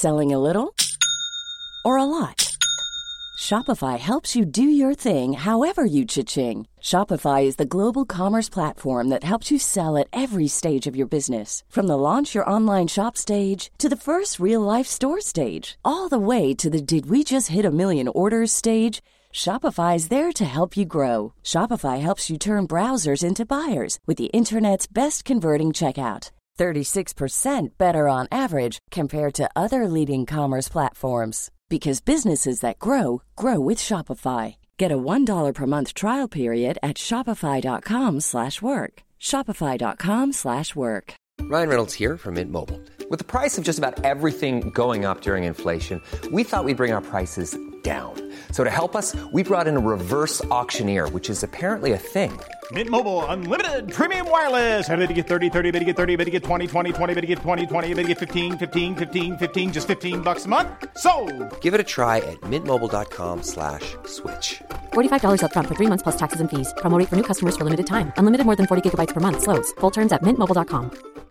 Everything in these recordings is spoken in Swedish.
Selling a little or a lot? Shopify helps you do your thing however you cha-ching. Shopify is the global commerce platform that helps you sell at every stage of your business. From the launch your online shop stage to the first real-life store stage, all the way to the did we just hit a million orders stage. Shopify is there to help you grow. Shopify helps you turn browsers into buyers with the internet's best converting checkout. 36% better on average compared to other leading commerce platforms. Because businesses that grow, grow with Shopify. Get a $1 per month trial period at shopify.com/work. Shopify.com/work. Ryan Reynolds here from Mint Mobile. With the price of just about everything going up during inflation, we thought we'd bring our prices down. So to help us, we brought in a reverse auctioneer, which is apparently a thing. Mint Mobile Unlimited Premium Wireless. How to get 30, 30, bit to get 30, bit to get 20, 20, 20, bit to get 20, 20, bit to get 15, 15, 15, 15, just $15 a month? Sold! Give it a try at mintmobile.com/switch. $45 up front for 3 months plus taxes and fees. Promo rate for new customers for limited time. Unlimited more than 40 gigabytes per month. Slows full terms at mintmobile.com.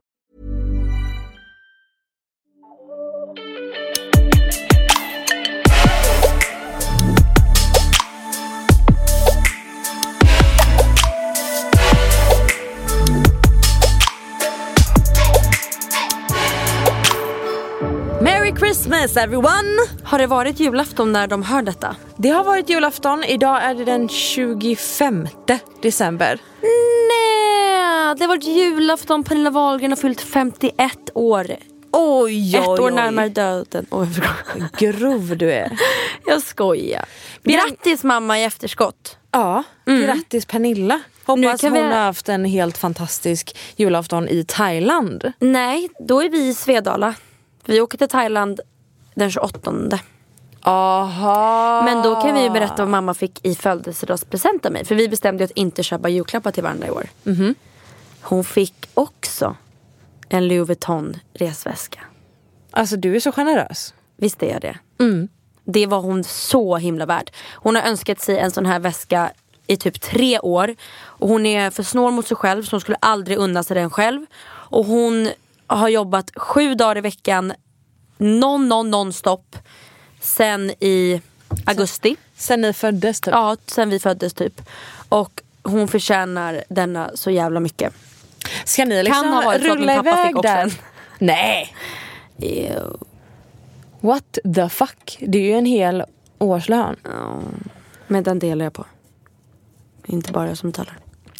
Merry Christmas everyone! Har det varit julafton när de hör detta? Det har varit julafton. Idag är det den 25 december. Nej, det har varit julafton. Pernilla Wahlgren har fyllt 51 år. Oj, Ett år närmare döden. Grov du är. Jag skojar. Grattis mamma i efterskott. Ja, grattis Pernilla. Hoppas hon har haft en helt fantastisk julafton i Thailand. Nej, då är vi i Svedala. Vi åker till Thailand den 28. Aha. Men då kan vi ju berätta vad mamma fick i födelsedagspresent av mig. För vi bestämde att inte köpa julklappar till varandra i år. Mm-hmm. Hon fick också en Louis Vuitton resväska. Alltså du är så generös. Visst är jag det. Det var hon så himla värd. Hon har önskat sig en sån här väska i typ 3 år. Och hon är för snål mot sig själv, så hon skulle aldrig unna sig den själv. Och hon har jobbat 7 dagar i veckan non-stop sen i augusti. Sen ni föddes typ? Ja, sen vi föddes typ. Och hon förtjänar denna så jävla mycket. Ska ni liksom kan ha varit rulla iväg där? Nej. Ew. What the fuck? Det är ju en hel årslön. Ja, men den delar jag på. Inte bara jag som talar.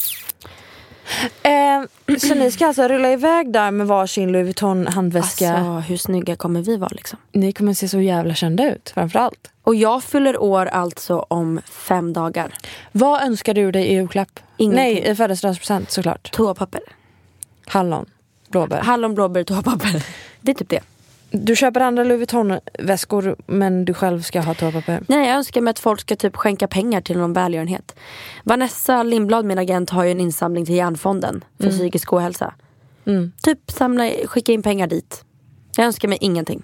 Så ni ska alltså rulla iväg där med varsin Louis Vuitton handväska. Alltså, hur snygga kommer vi vara liksom? Ni kommer se så jävla kända ut, framförallt. Och jag fyller år alltså om 5 dagar. Vad önskar du dig i julklapp? Ingenting. Nej, i födelsedagspresent såklart. Toapapper. Hallon, blåbär. Hallon, blåbär, toapapper. Det är typ det. Du köper andra Louis Vuitton-väskor, men du själv ska ha toapapper. Nej, jag önskar mig att folk ska typ skänka pengar till någon välgörenhet. Vanessa Lindblad, min agent, har ju en insamling till Hjärnfonden för psykisk ohälsa. Typ skicka in pengar dit. Jag önskar mig ingenting.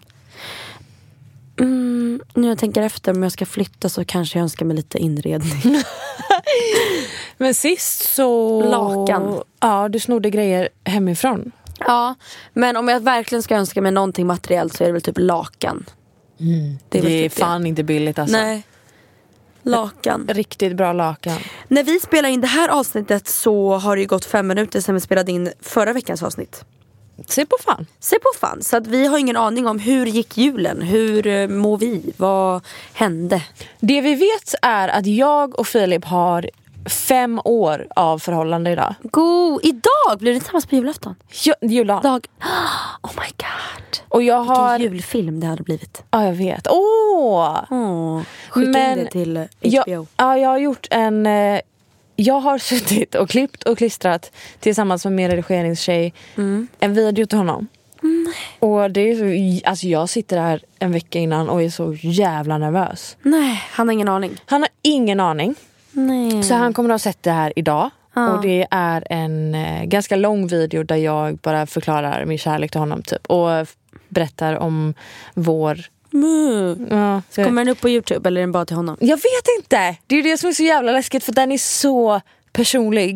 Nu jag tänker efter, om jag ska flytta så kanske jag önskar mig lite inredning. Men sist så... Lakan. Ja, du snodde grejer hemifrån. Ja, men om jag verkligen ska önska mig någonting materiellt så är det väl typ lakan. Det är typ fan inte billigt alltså. Nej, lakan. Riktigt bra lakan. När vi spelar in det här avsnittet så har det ju gått 5 minuter sedan vi spelade in förra veckans avsnitt. Se på fan. Se på fan, så att vi har ingen aning om hur gick julen, hur mår vi, vad hände. Det vi vet är att jag och Filip har 5 år av förhållande idag. Idag blir det tillsammans på julafton. Juldag. Oh my god. Och jag har... Vilken julfilm det hade blivit. Ja, jag vet. Skicka in det till HBO. Jag har gjort en... Jag har suttit och klippt och klistrat tillsammans med min redigeringstjej en video till honom. Och det är så, alltså jag sitter här en vecka innan och är så jävla nervös. Nej, han har ingen aning. Han har ingen aning. Nej. Så han kommer att ha sett det här idag. Och det är en ganska lång video där jag bara förklarar min kärlek till honom typ. Och berättar om vår... Ja, kommer den upp på YouTube eller är den bara till honom? Jag vet inte. Det är ju det som är så jävla läskigt, för den är så personlig.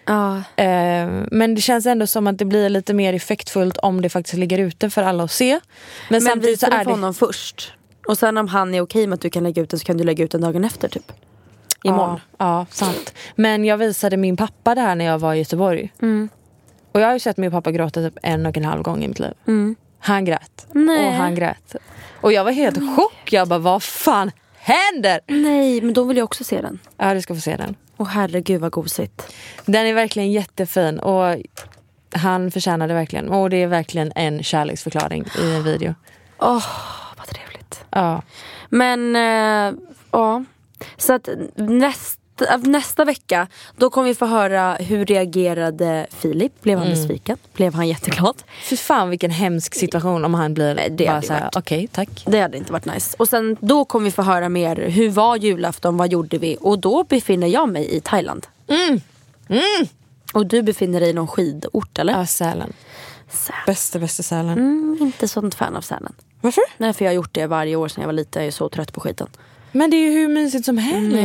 Men det känns ändå som att det blir lite mer effektfullt om det faktiskt ligger ute för alla att se. Men samtidigt så är det för honom först. Och sen om han är okej med att du kan lägga ut den, så kan du lägga ut den dagen efter typ. Imorgon. Ja, sant. Men jag visade min pappa det här när jag var i Göteborg. Och jag har ju sett min pappa gråta typ 1,5 gång i mitt liv. Han grät. Nej. Och han grät. Och jag var helt chock. Jag bara, vad fan händer? Nej, men då vill jag också se den. Ja, du ska få se den. Åh herregud vad gosigt. Den är verkligen jättefin. Och han förtjänar det verkligen. Och det är verkligen en kärleksförklaring i en video. Vad trevligt. Ja. Men, ja. Så att nästa vecka, då kommer vi få höra hur reagerade Filip. Blev han besviken? Blev han jätteglad? För fan vilken hemsk situation om han blir det bara såhär, okej, tack. Det hade inte varit nice. Och sen då kommer vi få höra mer, hur var julafton, vad gjorde vi? Och då befinner jag mig i Thailand. Och du befinner dig i någon skidort, eller? Ja, Sälen. Bästa Sälen. Inte sånt fan av Sälen. Varför? Nej, för jag har gjort det varje år sedan jag var liten. Jag är så trött på skiten. Men det är ju hur mysigt som helst.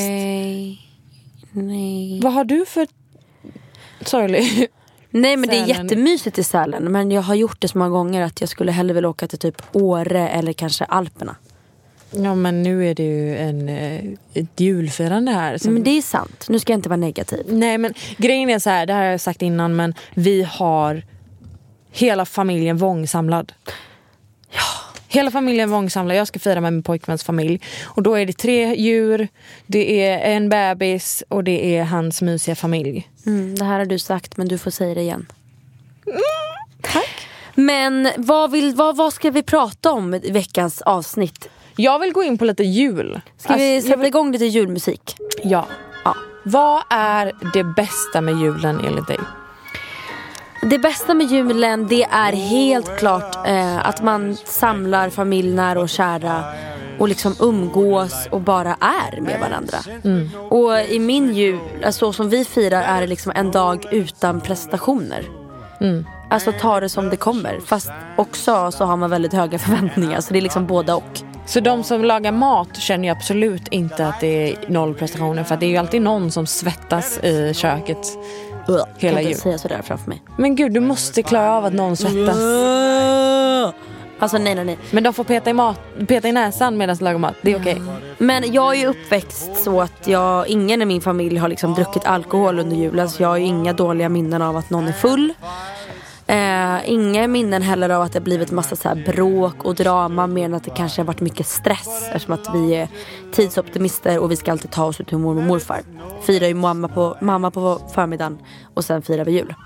Nej. Vad har du för sorglig? Nej, men Sälen. det är jättemysigt i Sälen. Men jag har gjort det så många gånger att jag skulle hellre vilja åka till typ Åre eller kanske Alperna. Ja, men nu är det ju ett julfirande här. Som... Men det är sant. Nu ska jag inte vara negativ. Nej, men grejen är så här, det här har jag sagt innan, men vi har hela familjen Wong samlad. Ja. Hela familjen Wong samlad. Jag ska fira med min pojkväns familj. Och då är det 3 djur, det är en bebis och det är hans mysiga familj. Det här har du sagt, men du får säga det igen. Tack. Men vad ska vi prata om i veckans avsnitt? Jag vill gå in på lite jul. Ska vi sätta igång lite julmusik? Ja. Vad är det bästa med julen enligt dig? Det bästa med julen, det är helt klart att man samlar familj, nära och kära och liksom umgås och bara är med varandra. Och i min jul, så som vi firar, är det liksom en dag utan prestationer. Alltså ta det som det kommer. Fast också så har man väldigt höga förväntningar, så det är liksom båda och. Så de som lagar mat känner ju absolut inte att det är 0 prestationer, för det är ju alltid någon som svettas i köket hela jul. jul. Säga sådär framför mig. Men gud, du måste klara av att någon svettas. Alltså nej. Men de får peta i näsan medan de lagar mat. Det är okej. Men jag är ju uppväxt så att ingen i min familj har liksom druckit alkohol under julen. Så jag har ju inga dåliga minnen av att någon är full. Inga minnen heller av att det blivit massa så här bråk och drama, mer än att det kanske har varit mycket stress, eftersom att vi är tidsoptimister och vi ska alltid ta oss ut till mormor och morfar. Firar ju mamma på förmiddagen och sen firar vi jul.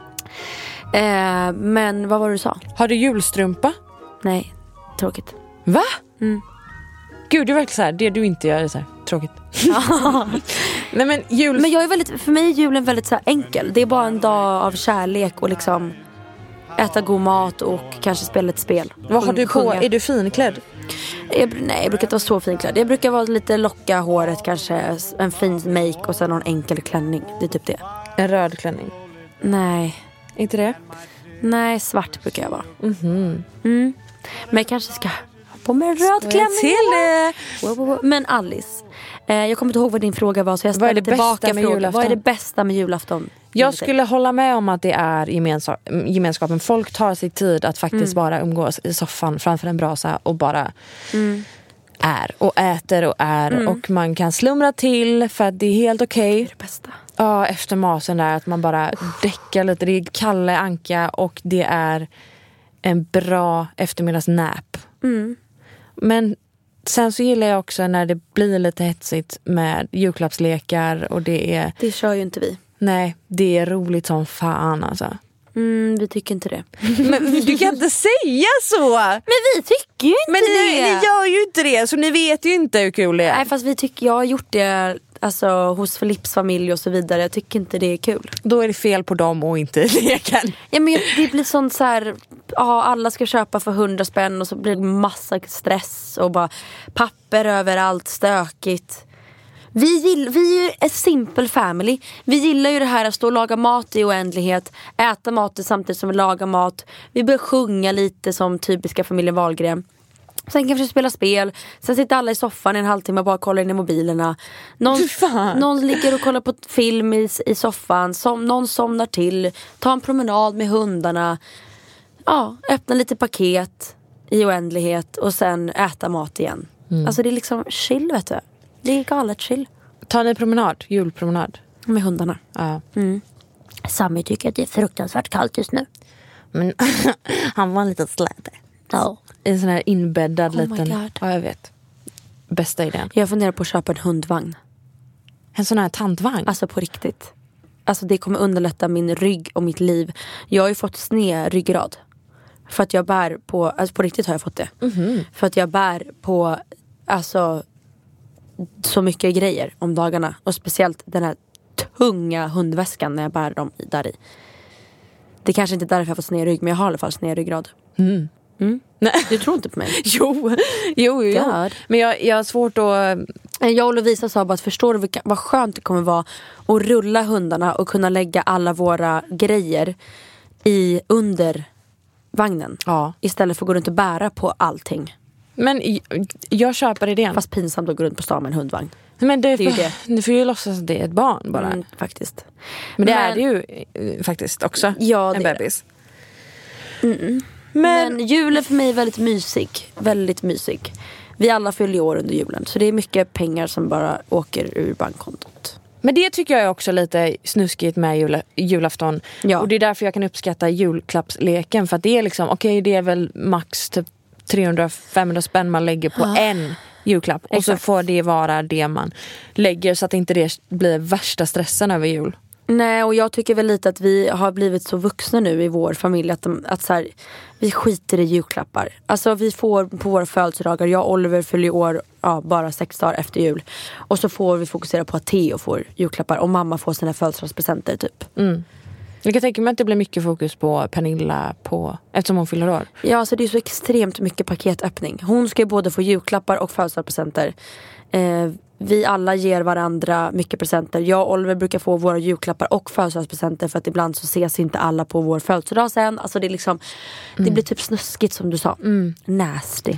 Men vad var det du sa? Har du julstrumpa? Nej, tråkigt. Va? Gud, det är verkligen så här, det du inte gör är så här tråkigt. Nej, men men jag är för mig är julen väldigt så här enkel. Det är bara en dag av kärlek och liksom äta god mat och kanske spela ett spel. Vad har du på? Är du finklädd? Nej, jag brukar inte vara så finklädd. Jag brukar vara lite locka håret, kanske en fin make och sen någon enkel klänning. Det är typ det. En röd klänning? Nej. Inte det? Nej, svart brukar jag vara. Men jag kanske ska ha på mig en röd klänning. Till det. Men Alice, jag kommer inte ihåg vad din fråga var, så jag ställer tillbaka frågan. Vad är det bästa med julafton? Jag skulle hålla med om att det är gemenskapen. Folk tar sig tid att faktiskt bara umgås i soffan framför en brasa och bara är och äter och är. Och man kan slumra till för att det är helt okej. Det är det bästa. Ja, efter masen där, att man bara däckar lite. Det är Kalle Anka och det är en bra eftermiddagsnap. Men sen så gillar jag också när det blir lite hetsigt med julklappslekar och det är... Det kör ju inte vi. Nej, det är roligt som fan alltså. Vi tycker inte det. Men du kan inte säga så! Men vi tycker ju inte det! Men ni gör ju inte det, så ni vet ju inte hur kul det är. Nej, fast jag har gjort det alltså, hos Filips familj och så vidare. Jag tycker inte det är kul. Då är det fel på dem och inte leken. Ja, men det blir sånt så här... Ja, alla ska köpa för 100 spänn och så blir det massa stress och bara papper överallt, stökigt. Vi är en simple family. Vi gillar ju det här att stå och laga mat i oändlighet, äta mat samtidigt som vi lagar mat. Vi börjar sjunga lite som typiska familjen Wahlgren. Sen kanske spela spel. Sen sitter alla i soffan i en halvtimme och bara kollar in i mobilerna. Någon ligger och kollar på film i soffan. Någon somnar till. Ta en promenad med hundarna. Ja, öppna lite paket i oändlighet. Och sen äta mat igen. Alltså det är liksom chill, vet du. Det är galet chill. Ta ni promenad, julpromenad? Med hundarna. Ja. Sami tycker att det är fruktansvärt kallt just nu. Men han var en liten släde. Ja. En sån här inbäddad my liten... God. Ja, jag vet. Bästa idén. Jag funderar på att köpa en hundvagn. En sån här tantvagn. Alltså på riktigt. Alltså det kommer underlätta min rygg och mitt liv. Jag har ju fått sned ryggrad. För att jag bär på... Alltså på riktigt har jag fått det. För att jag bär på... Alltså... Så mycket grejer om dagarna. Och speciellt den här tunga hundväskan när jag bär dem där i. Det kanske inte är därför jag får sned rygg. Men jag har i alla fall sned ryggrad. Nej. Du tror inte på mig? Jo. God. Men jag har svårt att... Jag och Lovisa sa bara att förstår du vad skönt det kommer vara att rulla hundarna och kunna lägga alla våra grejer under vagnen. Ja. Istället för att gå runt och bära på allting. Men jag köper idén. Fast pinsamt att gå runt på stan med en hundvagn. Men det är ju det. Ni får ju låtsas att det är ett barn bara. Faktiskt. Men det är det ju faktiskt också. Ja, en det är bebis. Men julen för mig är väldigt mysig. Väldigt mysig. Vi alla fyller år under julen. Så det är mycket pengar som bara åker ur bankkontot. Men det tycker jag är också lite snuskigt med julafton. Ja. Och det är därför jag kan uppskatta julklappsleken. För att det är liksom, okej, det är väl max typ 300-500 spänn man lägger på en julklapp. Och så får det vara det man lägger så att inte det blir värsta stressen över jul. Nej, och jag tycker väl lite att vi har blivit så vuxna nu i vår familj att så här, vi skiter i julklappar. Alltså vi får på våra födelsedagar, jag och Oliver fyller år bara 6 dagar efter jul. Och så får vi fokusera på att Theo får julklappar och mamma får sina födelsedagspresenter typ. Jag kan tänka mig att det blir mycket fokus på Pernilla eftersom hon fyller år. Ja, alltså det är så extremt mycket paketöppning. Hon ska ju både få julklappar och födelsedagspresenter. Vi alla ger varandra mycket presenter. Jag och Oliver brukar få våra julklappar och födelsedagspresenter för att ibland så ses inte alla på vår födelsedag sen. Alltså det är liksom, det blir typ snuskigt som du sa. Nasty.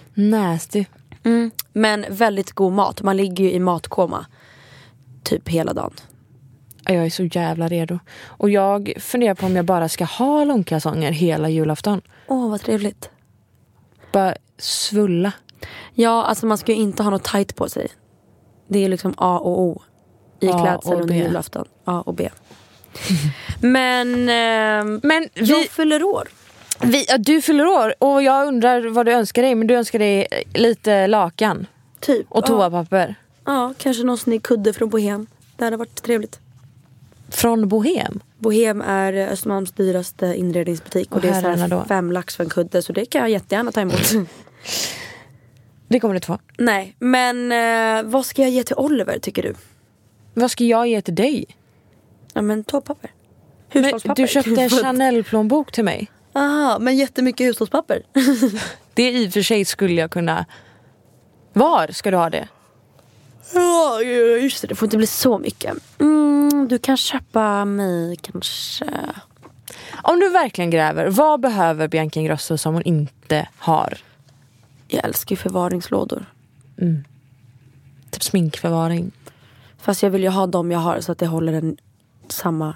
Men väldigt god mat. Man ligger ju i matkoma typ hela dagen. Jag är så jävla redo. Och jag funderar på om jag bara ska ha långkalsonger hela julafton. Vad trevligt. Bara svulla. Ja, alltså man ska ju inte ha något tight på sig. Det är liksom A och O i klädsel under julafton. A och B. Men jag fyller år. Du fyller år och jag undrar vad du önskar dig. Men du önskar dig lite lakan. Typ. Och toapapper. Ja, kanske någon snygg kudde från Bohem. Det hade varit trevligt. Från Bohem? Bohem är Östermalms dyraste inredningsbutik. Och det är så här 5 lax för en kudde. Så det kan jag jättegärna ta emot. Det kommer du inte få. Nej, men vad ska jag ge till Oliver tycker du? Vad ska jag ge till dig? Ja, men toapapper. Hushållspapper. Du köpte en Chanel-plånbok till mig. Aha, men jättemycket hushållspapper. Det i och för sig skulle jag kunna... Var ska du ha det? Ja, just det får inte bli så mycket. Du kan köpa mig kanske... Om du verkligen gräver, vad behöver Bianca Ingrosso som hon inte har? Jag älskar ju förvaringslådor. Typ sminkförvaring. Fast jag vill ju ha dem jag har så att det håller en samma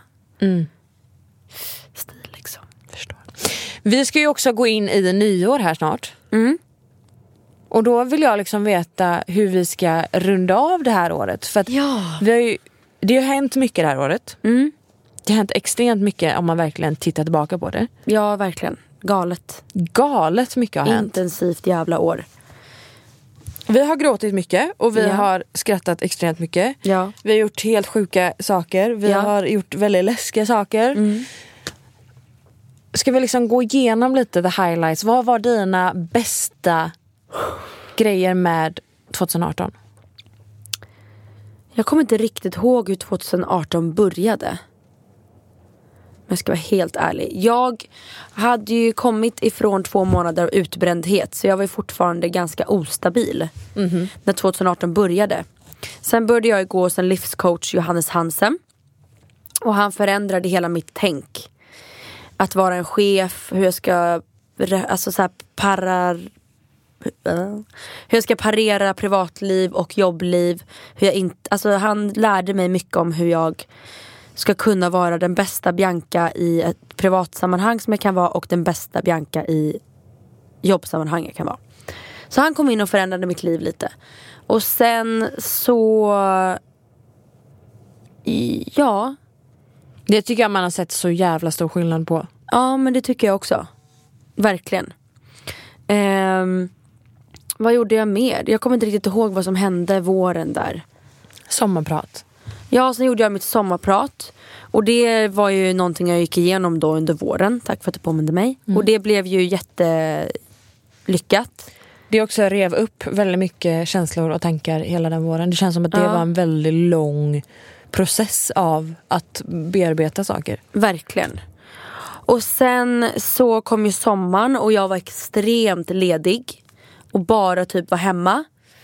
stil liksom. Förstår. Vi ska ju också gå in i nyår här snart. Och då vill jag liksom veta hur vi ska runda av det här året. För att det har hänt mycket det här året. Det har hänt extremt mycket om man verkligen tittar tillbaka på det. Ja, verkligen. Galet mycket har hänt. Intensivt jävla år. Vi har gråtit mycket och vi har skrattat extremt mycket. Ja. Vi har gjort helt sjuka saker. Vi har gjort väldigt läskiga saker. Ska vi liksom gå igenom lite the highlights? Vad var dina bästa grejer med 2018? Jag kommer inte riktigt ihåg hur 2018 började. Men jag ska vara helt ärlig. Jag hade ju kommit ifrån 2 månader av utbrändhet. Så jag var ju fortfarande ganska ostabil. När 2018 började. Sen började jag gå hos en livscoach, Johannes Hansen. Och han förändrade hela mitt tänk. Att vara en chef. Hur jag ska... Alltså så här hur jag ska parera privatliv och jobbliv. Hur jag inte, alltså han lärde mig mycket om hur jag ska kunna vara den bästa Bianca i ett privatsammanhang som jag kan vara, och den bästa Bianca i jobbsammanhang jag kan vara. Så han kom in och förändrade mitt liv lite. Och sen så ja, det tycker jag man har sett så jävla stor skillnad på. Ja, men det tycker jag också. Verkligen. Vad gjorde jag mer? Jag kommer inte riktigt ihåg vad som hände våren där. Sommarprat. Ja, sen gjorde jag mitt sommarprat. Och det var ju någonting jag gick igenom då under våren. Tack för att du påminde mig. Och det blev ju jättelyckat. Det också rev upp väldigt mycket känslor och tankar hela den våren. Det känns som att det var en väldigt lång process av att bearbeta saker. Verkligen. Och sen så kom ju sommaren och jag var extremt ledig. Och bara typ var hemma.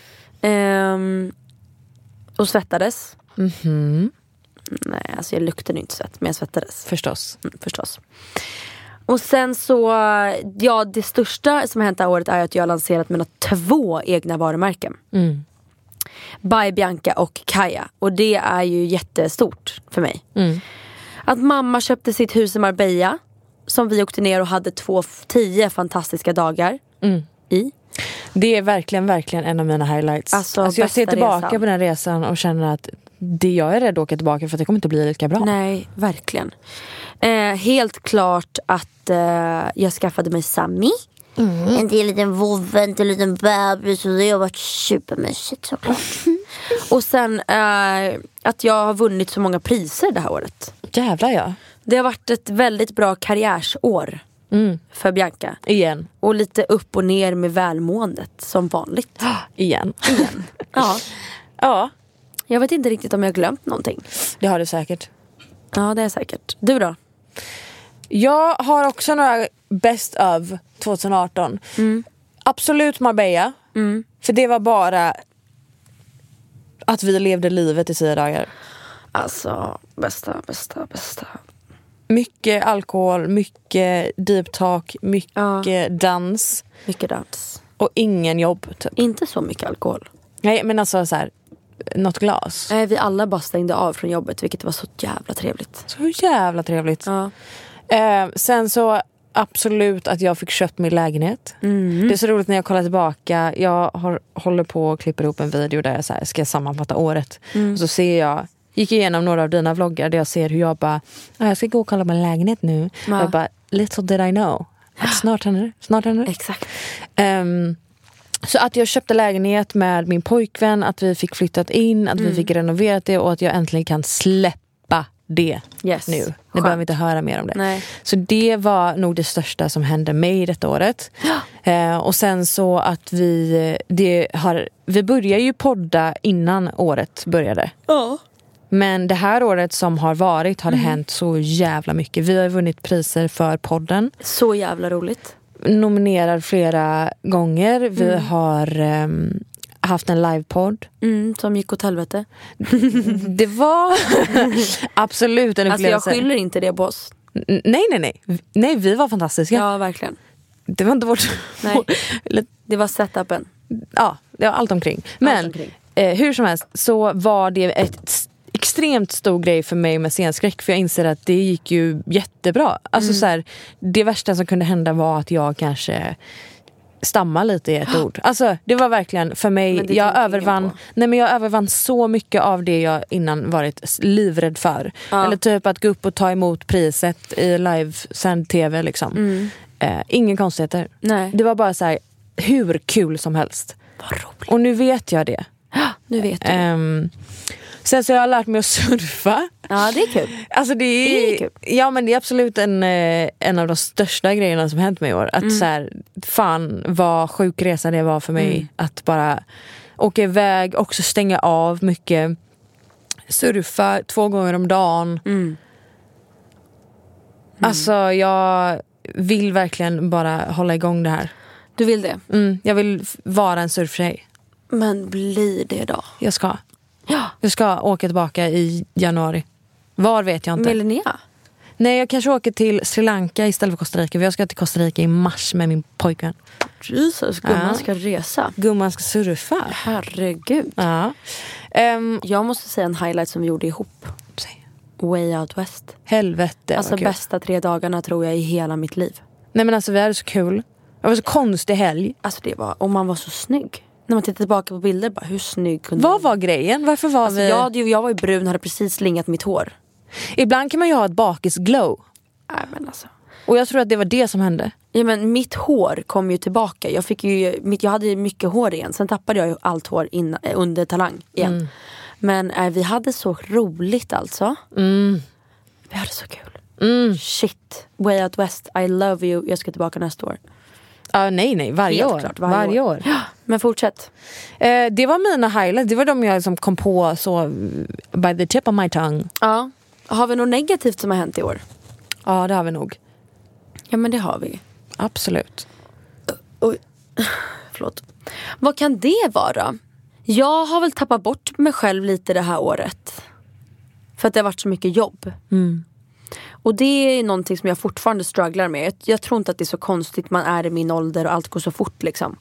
Och svettades. Nej, alltså jag luktade inte svett, men jag svettades. Förstås. Förstås. Och sen så, ja, det största som har hänt det här året är att jag har lanserat mina 2 egna varumärken. By Bianca och Kaja. Och det är ju jättestort för mig. Att mamma köpte sitt hus i Marbella, som vi åkte ner och hade 10 fantastiska dagar i. Det är verkligen en av mina highlights. Alltså jag ser tillbaka på den resan och känner att jag är rädd att åka tillbaka för att det kommer inte bli lika bra. Nej, verkligen. Helt klart att jag skaffade mig Sammy. En del liten vovve, en del liten bebis, och det har varit supermysigt såklart. Och sen att jag har vunnit så många priser det här året. Jävlar ja. Det har varit ett väldigt bra karriärsår för Bianca. Igen. Och lite upp och ner med välmåendet som vanligt. Igen. Ja. Ja. Jag vet inte riktigt om jag har glömt någonting. Det har du säkert. Ja, det är säkert. Du då? Jag har också några best of 2018. Absolut Marbella. För det var bara att vi levde livet i 10 dagar. Alltså, bästa. Mycket alkohol, mycket deep talk, mycket dans. Mycket dans. Och ingen jobb typ. Inte så mycket alkohol. Nej, men alltså så här, något glas. Nej, vi alla bara stängde av från jobbet, vilket var så jävla trevligt. Så jävla trevligt. Ja. Sen så absolut att jag fick köpt min lägenhet. Det är så roligt när jag kollar tillbaka. Jag håller på och klipper ihop en video där jag så här, ska sammanfatta året. Och så ser jag, gick igenom några av dina vloggar där jag ser hur jag bara, jag ska gå och kolla på en lägenhet nu. Ja. Jag bara, little did I know. Att snart händer. Exakt. Så att jag köpte lägenhet med min pojkvän, att vi fick flyttat in, att vi fick renoverat det och att jag äntligen kan släppa det nu. Nu behöver vi inte höra mer om det. Nej. Så det var nog det största som hände mig detta året. Och sen så att vi började ju podda innan året började. Ja. Men det här året som har varit har det hänt så jävla mycket. Vi har vunnit priser för podden. Så jävla roligt. Nominerad flera gånger. Vi har haft en livepodd. Som gick åt helvete. Det var absolut en upplevelse. Alltså jag skyller inte det på oss. Nej, vi var fantastiska. Ja, verkligen. Det var inte vårt... Nej, det var setupen. Ja, det var allt omkring. Men hur som helst så var det ett extremt stor grej för mig med scenskräck, för jag inser att det gick ju jättebra. Alltså så här, det värsta som kunde hända var att jag kanske stammar lite i ett ord. Alltså det var verkligen för mig, jag övervann så mycket av det jag innan varit livrädd för. Eller typ att gå upp och ta emot priset i livesänd tv liksom. Ingen konstigheter. Nej. Det var bara så här, hur kul som helst. Vad roligt. Och nu vet jag det. Nu vet du. Sen så har jag lärt mig att surfa. Ja, det är kul. Alltså det är kul. Ja, men det är absolut en av de största grejerna som hänt mig i år. Att så här, fan vad sjuk resa det var för mig. Att bara åka iväg, också stänga av mycket. Surfa 2 gånger om dagen. Alltså jag vill verkligen bara hålla igång det här. Du vill det? Jag vill vara en surftjej. Men blir det då? Jag ska åka tillbaka i januari. Var vet jag inte. Med Linnea? Nej, jag kanske åker till Sri Lanka istället för Costa Rica. Jag ska till Costa Rica i mars med min pojkvän. Jesus, gumman ska resa. Gumman ska surfa. Herregud. Ja. Jag måste säga en highlight som vi gjorde ihop. Way Out West. Helvete. Alltså bästa 3 dagarna tror jag i hela mitt liv. Nej men alltså vi hade så kul. Det var så konstig helg. Alltså det var, och man var så snygg. När man tittar tillbaka på bilder, bara hur snygg kunde Vad var grejen? Varför var alltså, jag var ju brun, hade precis slingat mitt hår. Ibland kan man ju ha ett bakisglow. Nej men alltså. Och jag tror att det var det som hände. Ja men mitt hår kom ju tillbaka. Jag hade ju mycket hår igen. Sen tappade jag ju allt hår under Talang igen. Men vi hade så roligt alltså. Vi hade så kul. Shit. Way Out West, I love you. Jag ska tillbaka nästa år. Nej, varje Helt år. Klart, varje år. Ja, men fortsätt. Det var mina highlights. Det var de jag liksom kom på så by the tip of my tongue. Ja. Har vi något negativt som har hänt i år? Ja, det har vi nog. Ja, men det har vi. Absolut. Oj. Förlåt. Vad kan det vara? Jag har väl tappat bort mig själv lite det här året. För att det har varit så mycket jobb. Och det är någonting som jag fortfarande strugglar med. Jag tror inte att det är så konstigt. Man är i min ålder och allt går så fort liksom.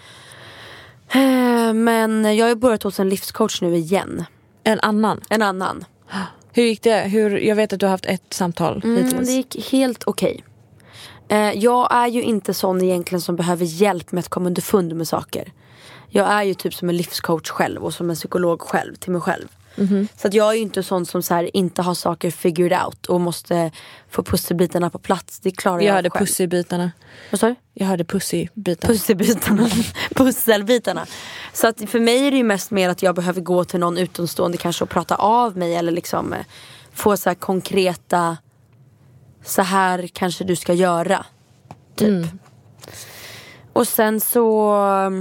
Men jag har börjat hos en livscoach nu igen. En annan. Hur gick det? Jag vet att du har haft ett samtal hittills. Det gick helt okej. Jag är ju inte sån egentligen som behöver hjälp med att komma underfund med saker. Jag är ju typ som en livscoach själv och som en psykolog själv till mig själv. Så att jag är ju inte sån som så här, inte har saker figured out och måste få pusselbitarna på plats. Det klarar jag hörde själv. Pusselbitarna. Vad sa du? Jag hörde pusselbitarna. Pusselbitarna. Så att för mig är det ju mest mer att jag behöver gå till någon utomstående kanske och prata av mig eller liksom få så här konkreta, så här kanske du ska göra typ. Och sen så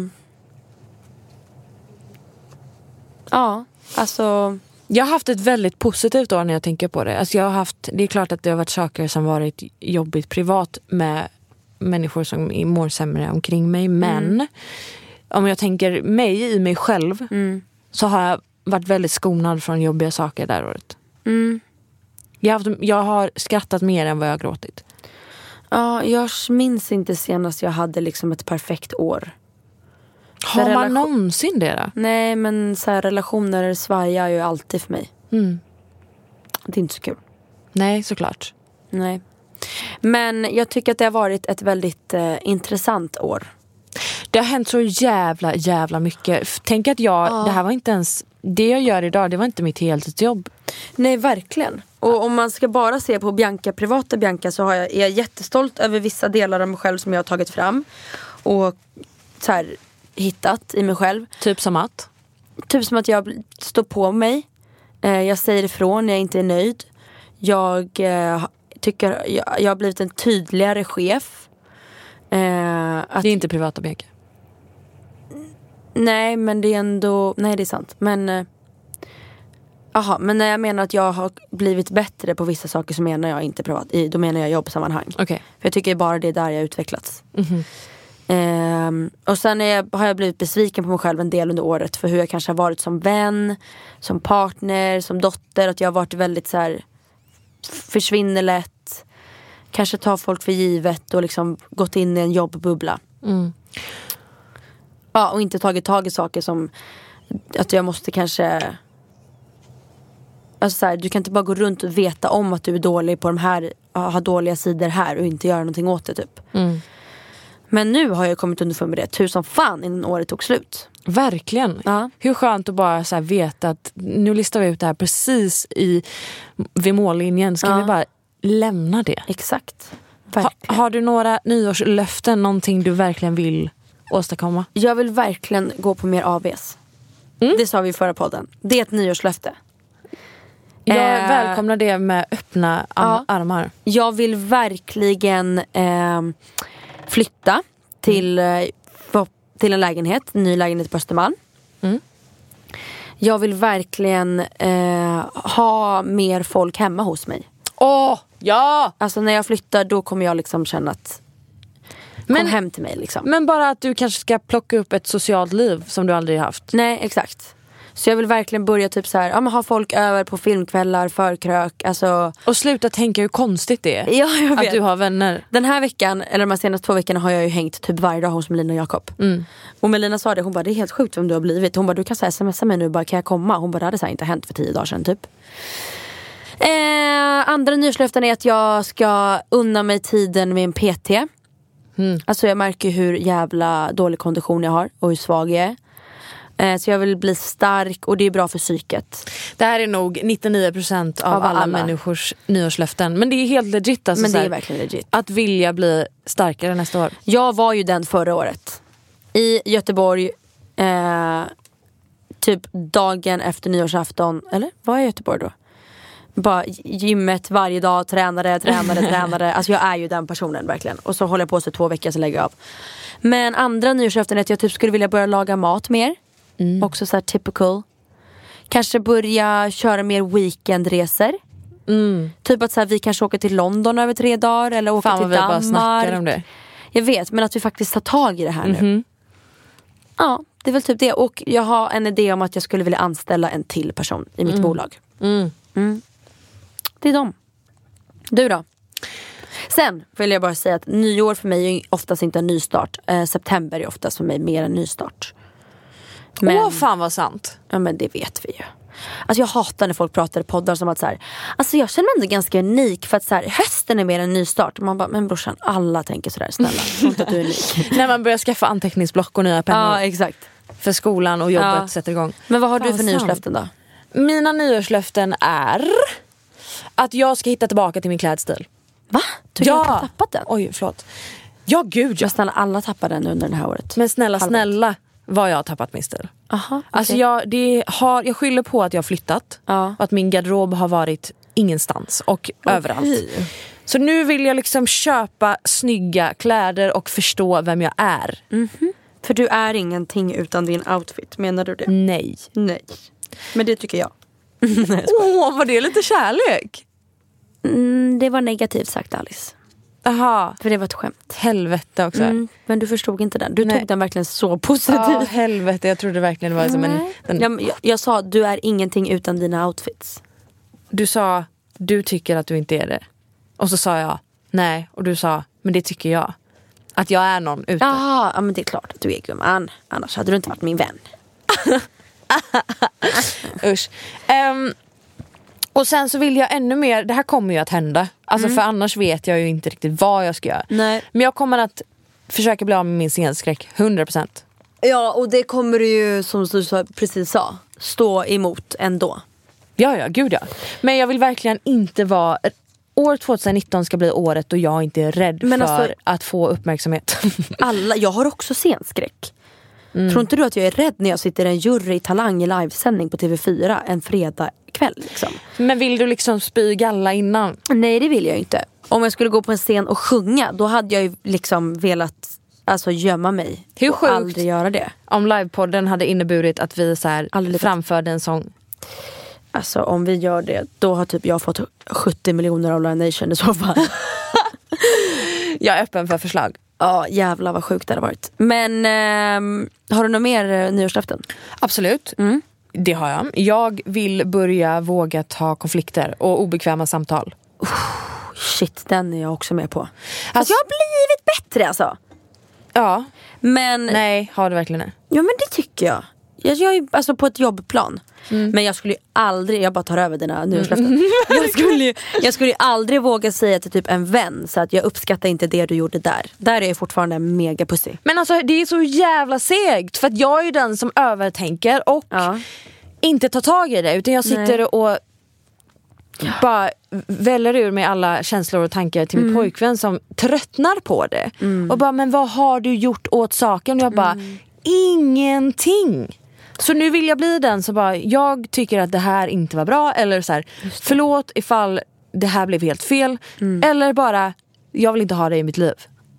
ja, alltså jag har haft ett väldigt positivt år när jag tänker på det. Alltså det är klart att det har varit saker som varit jobbigt privat med människor som mår sämre omkring mig. Men om jag tänker i mig själv så har jag varit väldigt skonad från jobbiga saker där året. Jag har skrattat mer än vad jag har gråtit. Ja, jag minns inte senast jag hade liksom ett perfekt år. Har man någonsin det då? Nej, men så här, relationer svajar ju alltid för mig. Det är inte så kul. Nej, såklart. Nej. Men jag tycker att det har varit ett väldigt intressant år. Det har hänt så jävla mycket. Tänk att det här var inte ens det jag gör idag, det var inte mitt heltidsjobb. Nej, verkligen. Och om man ska bara se på privata Bianca så är jag jättestolt över vissa delar av mig själv som jag har tagit fram. Och så här hittat i mig själv. Typ som att? Typ som att jag står på mig. Jag säger ifrån när jag inte är nöjd. Jag tycker jag har blivit en tydligare chef. Det är inte privata Bianca. Nej, men det är ändå... Nej, det är sant. Men men när jag menar att jag har blivit bättre på vissa saker så menar jag inte privat. Då menar jag jobbsammanhang. Okay. För jag tycker bara det är där jag har utvecklats. Och sen har jag blivit besviken på mig själv en del under året för hur jag kanske har varit som vän, som partner, som dotter. Att jag har varit väldigt så här, försvinner lätt, kanske tar folk för givet och liksom gått in i en jobbbubbla. Ja, och inte tagit tag i saker som att jag måste kanske, alltså så här, du kan inte bara gå runt och veta om att du är dålig på de här, har dåliga sidor här och inte göra någonting åt det typ. Men nu har jag kommit underfund med det 1000 fan innan året tog slut. Verkligen. Ja. Hur skönt att bara så här veta att nu listar vi ut det här precis vid mållinjen. Ska vi bara lämna det? Exakt. Har du några nyårslöften, någonting du verkligen vill åstadkomma? Jag vill verkligen gå på mer AVs. Det sa vi i förra podden. Det är ett nyårslöfte. Jag välkomnar det med öppna armar. Jag vill verkligen flytta till en lägenhet, en ny lägenhet på Östermalm. Jag vill verkligen ha mer folk hemma hos mig. Ja! Alltså när jag flyttar då kommer jag liksom känna att kom hem till mig liksom. Men bara att du kanske ska plocka upp ett socialt liv som du aldrig haft. Nej, exakt. Så jag vill verkligen börja typ så här, ha folk över på filmkvällar, förkrök, alltså. Och sluta tänka hur konstigt det är. Ja, jag vet. Att du har vänner. Den här veckan, eller de här senaste 2 veckorna, har jag ju hängt typ varje dag hos Melina och Jakob. Och Melina sa det, hon bara, det är helt sjukt vem du har blivit. Hon bara, du kan så här smsa mig nu, bara kan jag komma? Hon bara, det hade så här inte hänt för 10 dagar sedan typ. Andra nyårslöften är att jag ska unna mig tiden med en PT. Alltså jag märker hur jävla dålig kondition jag har och hur svag jag är. Så jag vill bli stark och det är bra för psyket. Det här är nog 99% av alla människors nyårslöften. Men det är helt legit alltså. Men det är verkligen legit. Att vilja bli starkare nästa år. Jag var ju den förra året i Göteborg, typ dagen efter nyårsafton. Eller var jag i Göteborg då? Bara gymmet varje dag, tränade. Alltså jag är ju den personen verkligen. Och så håller jag på så 2 veckor så lägger jag av. Men andra nyårslöften är att jag typ skulle vilja börja laga mat mer. Också så här typical. Kanske börja köra mer weekendresor. Typ att så här, vi kanske åker till London över 3 dagar. Eller åker till Danmark. Bara snackar om det. Jag vet, men att vi faktiskt tar tag i det här nu. Ja, det är väl typ det. Och jag har en idé om att jag skulle vilja anställa en till person i mitt bolag. Det är dem. Du då? Sen vill jag bara säga att nyår för mig är oftast inte en nystart. September är oftast för mig mer en nystart. Men, fan vad sant. Ja, men det vet vi ju. Alltså jag hatar när folk pratar i poddar som att så här, alltså jag känner mig ändå ganska unik för att så här, hösten är mer en nystart. Och man bara, men brorsan, alla tänker sådär, snälla. Jag tror inte att du är unik. När man börjar skaffa anteckningsblock och nya pennor. Ja, exakt. För skolan och jobbet sätter igång. Men vad har du för nyårslöften då? Mina nyårslöften är att jag ska hitta tillbaka till min klädstil. Va? Du har tappat den? Oj, förlåt. Ja, gud. Men snälla, alla tappade den under det här året. Men snälla vad jag har tappat min stil. Aha, okay. Alltså jag skyller på att jag har flyttat. Och att min garderob har varit ingenstans och överallt. Så nu vill jag liksom köpa snygga kläder och förstå vem jag är. För du är ingenting utan din outfit, menar du det? Nej. Men det tycker jag. Var det lite kärlek? Det var negativt sagt, Alice. Aha. För det var ett skämt. Helvete också. Men du förstod inte den. Du tog den verkligen så positivt. Ja, helvete. Jag trodde verkligen det var som jag sa, du är ingenting utan dina outfits. Du sa, du tycker att du inte är det. Och så sa jag, nej. Och du sa, men det tycker jag. Att jag är någon ute. Ja, men det är klart att du är gumman. Annars hade du inte varit min vän. Usch. Och sen så vill jag ännu mer. Det här kommer ju att hända. Alltså för annars vet jag ju inte riktigt vad jag ska göra. Nej. Men jag kommer att försöka bli av med min scenskräck 100%. Ja, och det kommer du ju, som du precis sa, stå emot ändå. Ja, gud ja. Men jag vill verkligen inte vara... År 2019 ska bli året då jag inte är rädd för att få uppmärksamhet. Jag har också scenskräck. Tror inte du att jag är rädd när jag sitter i en jury i Talang i livesändning på TV4 en fredag kväll liksom? Men vill du liksom spy galla innan? Nej, det vill jag inte. Om jag skulle gå på en scen och sjunga, då hade jag ju liksom velat gömma mig. Hur och sjukt aldrig göra det. Om livepodden hade inneburit att vi så här framförde en sång. Alltså om vi gör det, då har typ jag fått 70 miljoner av Live Nation i så fall. Jag är öppen för förslag. Ja, jävlar vad sjukt det har varit. Men har du något mer nyårslöften? Absolut. Det har jag. Jag vill börja våga ta konflikter och obekväma samtal. Shit, den är jag också med på. Alltså jag har blivit bättre alltså. Ja. Men nej, har du verkligen det? Ja, men det tycker jag. Jag är alltså på ett jobbplan. Men jag skulle ju aldrig, jag bara tar över dina nyårslöften. Jag skulle ju aldrig våga säga till typ en vän så att jag uppskattar inte det du gjorde där. Där är jag fortfarande en mega pussy. Men alltså det är så jävla segt. För att jag är ju den som övertänker och inte tar tag i det. Utan jag sitter och bara väller ur mig alla känslor och tankar till min pojkvän som tröttnar på det. Och bara, men vad har du gjort åt saken? Och jag bara, ingenting. Så nu vill jag bli den som bara, jag tycker att det här inte var bra. Eller så här, förlåt ifall det här blev helt fel. Eller bara, jag vill inte ha det i mitt liv.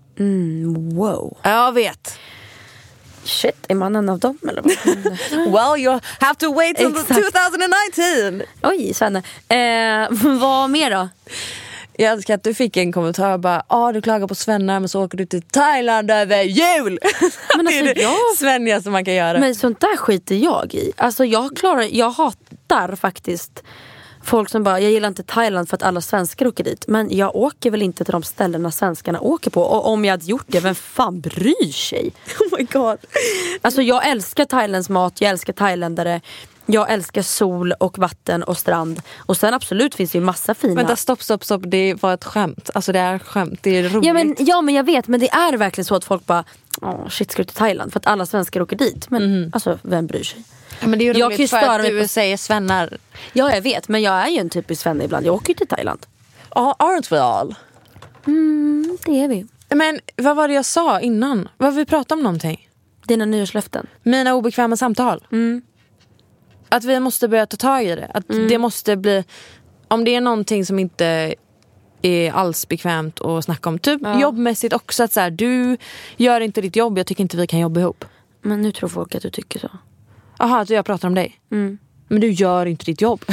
Wow. Jag vet. Shit, är man en av dem eller vad? Well, you have to wait till 2019. Oj, Svenne. Vad mer då? Jag älskar att du fick en kommentar bara, du klagar på svennar men så åker du till Thailand över jul. Men det är alltså, det svennigaste man kan göra. Men sånt där skiter jag i. Alltså jag hatar faktiskt folk som bara, jag gillar inte Thailand för att alla svenskar åker dit. Men jag åker väl inte till de ställena svenskarna åker på. Och om jag hade gjort det, vem fan bryr sig? Oh my god. Alltså jag älskar Thailands mat, jag älskar thailändare. Jag älskar sol och vatten och strand. Och sen absolut finns det ju massa fina. Vänta, stopp. Det var ett skämt. Alltså det är skämt, det är roligt. Ja men jag vet, men det är verkligen så att folk bara, shit, ska du till Thailand? För att alla svenskar åker dit. Men alltså, vem bryr sig? Ja, men det är ju roligt för att du på... säger svennar. Ja, jag vet, men jag är ju en typisk svenne ibland. Jag åker ju till Thailand. Ja, aren't we all? Det är vi. Men vad var det jag sa innan? Vad vi pratade om någonting? Dina nyårslöften. Mina obekväma samtal. Att vi måste börja ta tag i det. Att det måste bli... Om det är någonting som inte är alls bekvämt att snacka om. Typ jobbmässigt också. Att så här, du gör inte ditt jobb. Jag tycker inte vi kan jobba ihop. Men nu tror folk att du tycker så. Jaha, att jag pratar om dig. Men du gör inte ditt jobb.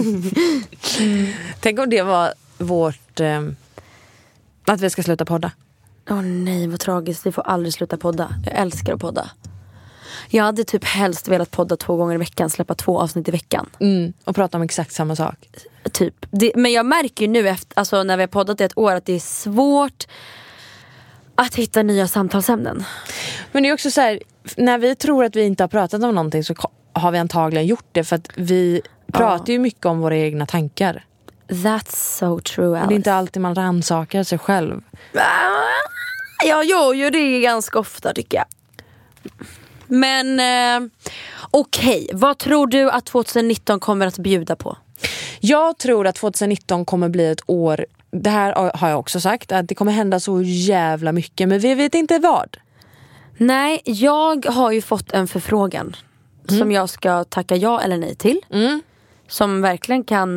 Tänk om det var vårt... att vi ska sluta podda. Nej, vad tragiskt. Vi får aldrig sluta podda. Jag älskar att podda. Jag hade typ helst velat podda 2 gånger i veckan. Släppa 2 avsnitt i veckan. Och prata om exakt samma sak. Typ. Men jag märker ju nu efter, alltså, när vi har poddat i ett år att det är svårt att hitta nya samtalsämnen. Men det är också så här, när vi tror att vi inte har pratat om någonting så har vi antagligen gjort det. För att vi pratar ju mycket om våra egna tankar. That's so true, Alice. Det är inte alltid man rannsakar sig själv. Jag gör ju det ganska ofta, tycker jag. Men okej, vad tror du att 2019 kommer att bjuda på? Jag tror att 2019 kommer bli ett år. Det här har jag också sagt, att det kommer hända så jävla mycket. Men vi vet inte vad. Nej, jag har ju fått en förfrågan som jag ska tacka ja eller nej till. Som verkligen kan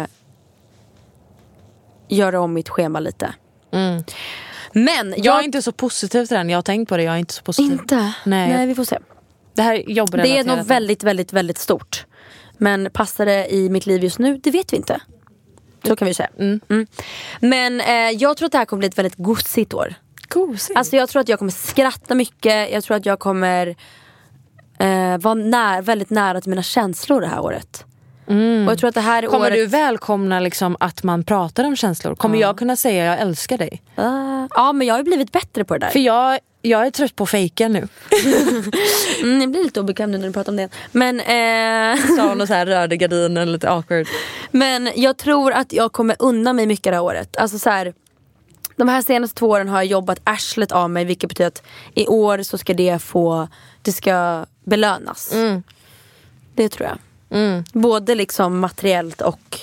göra om mitt schema lite. Men jag är inte så positiv till den. Jag har tänkt på det, jag är inte så positiv. Inte? Nej, vi får se. Det här det är nog väldigt, väldigt, väldigt stort. Men passar det i mitt liv just nu? Det vet vi inte. Så kan vi säga. Men jag tror att det här kommer bli ett väldigt gosigt år. Gosigt? Alltså jag tror att jag kommer skratta mycket. Jag tror att jag kommer vara väldigt nära till mina känslor det här året. Och jag tror att det här kommer året... du välkomna liksom att man pratar om känslor? Kommer jag kunna säga jag älskar dig? Ja, men jag har ju blivit bättre på det där. För jag är trött på fejken nu. Det blir lite obekvämt nu när du pratar om det. Men sa hon och så här rörde gardinen lite awkward. Men jag tror att jag kommer unna mig mycket det här året. Alltså så här, de här senaste 2 åren har jag jobbat arslet av mig, vilket betyder att i år så ska det ska belönas. Det tror jag. Både liksom materiellt och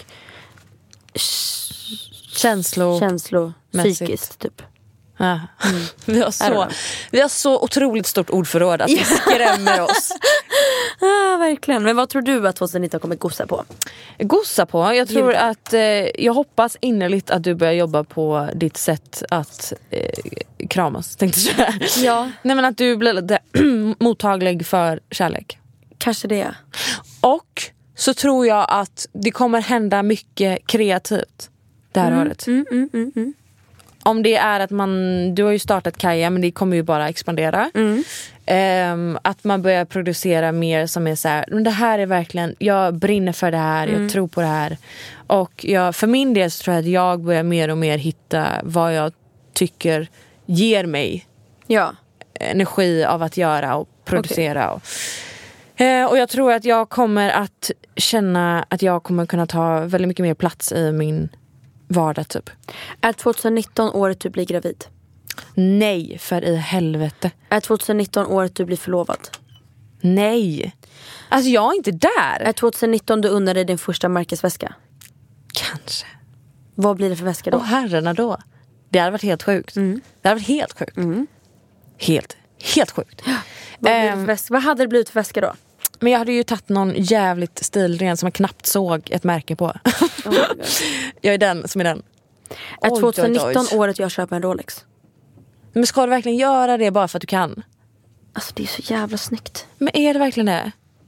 psykiskt typ. Vi har så otroligt stort ordförråd att det skrämmer oss. Verkligen. Men vad tror du att 2019 kommer gossa på? Gossa på? Jag tror att jag hoppas innerligt att du börjar jobba på ditt sätt att kramas, tänkte jag. Ja. Nej, men att du blir lite mottaglig för kärlek. Kanske det. Och så tror jag att det kommer hända mycket kreativt det här året. Om det är att du har ju startat Kaja, men det kommer ju bara expandera. Att man börjar producera mer som är så här, men det här är verkligen, jag brinner för det här, jag tror på det här. Och för min del så tror jag att jag börjar mer och mer hitta vad jag tycker ger mig energi av att göra och producera. Och jag tror att jag kommer att känna att jag kommer kunna ta väldigt mycket mer plats i min vardag typ. Är 2019 året du blir gravid? Nej, för i helvete. Är 2019 året du blir förlovad? Nej. Alltså jag är inte där. Är 2019 du unnar dig din första märkesväska? Kanske. Vad blir det för väska då? Herrarna då. Det hade varit helt sjukt. Det hade varit helt sjukt. Helt sjukt. Vad hade det blivit för väska då? Men jag hade ju tagit någon jävligt stilren som jag knappt såg ett märke på. Jag är den som är den. Är 2019 året jag köper en Rolex? Men ska du verkligen göra det bara för att du kan? Alltså det är så jävla snyggt. Men är det verkligen det?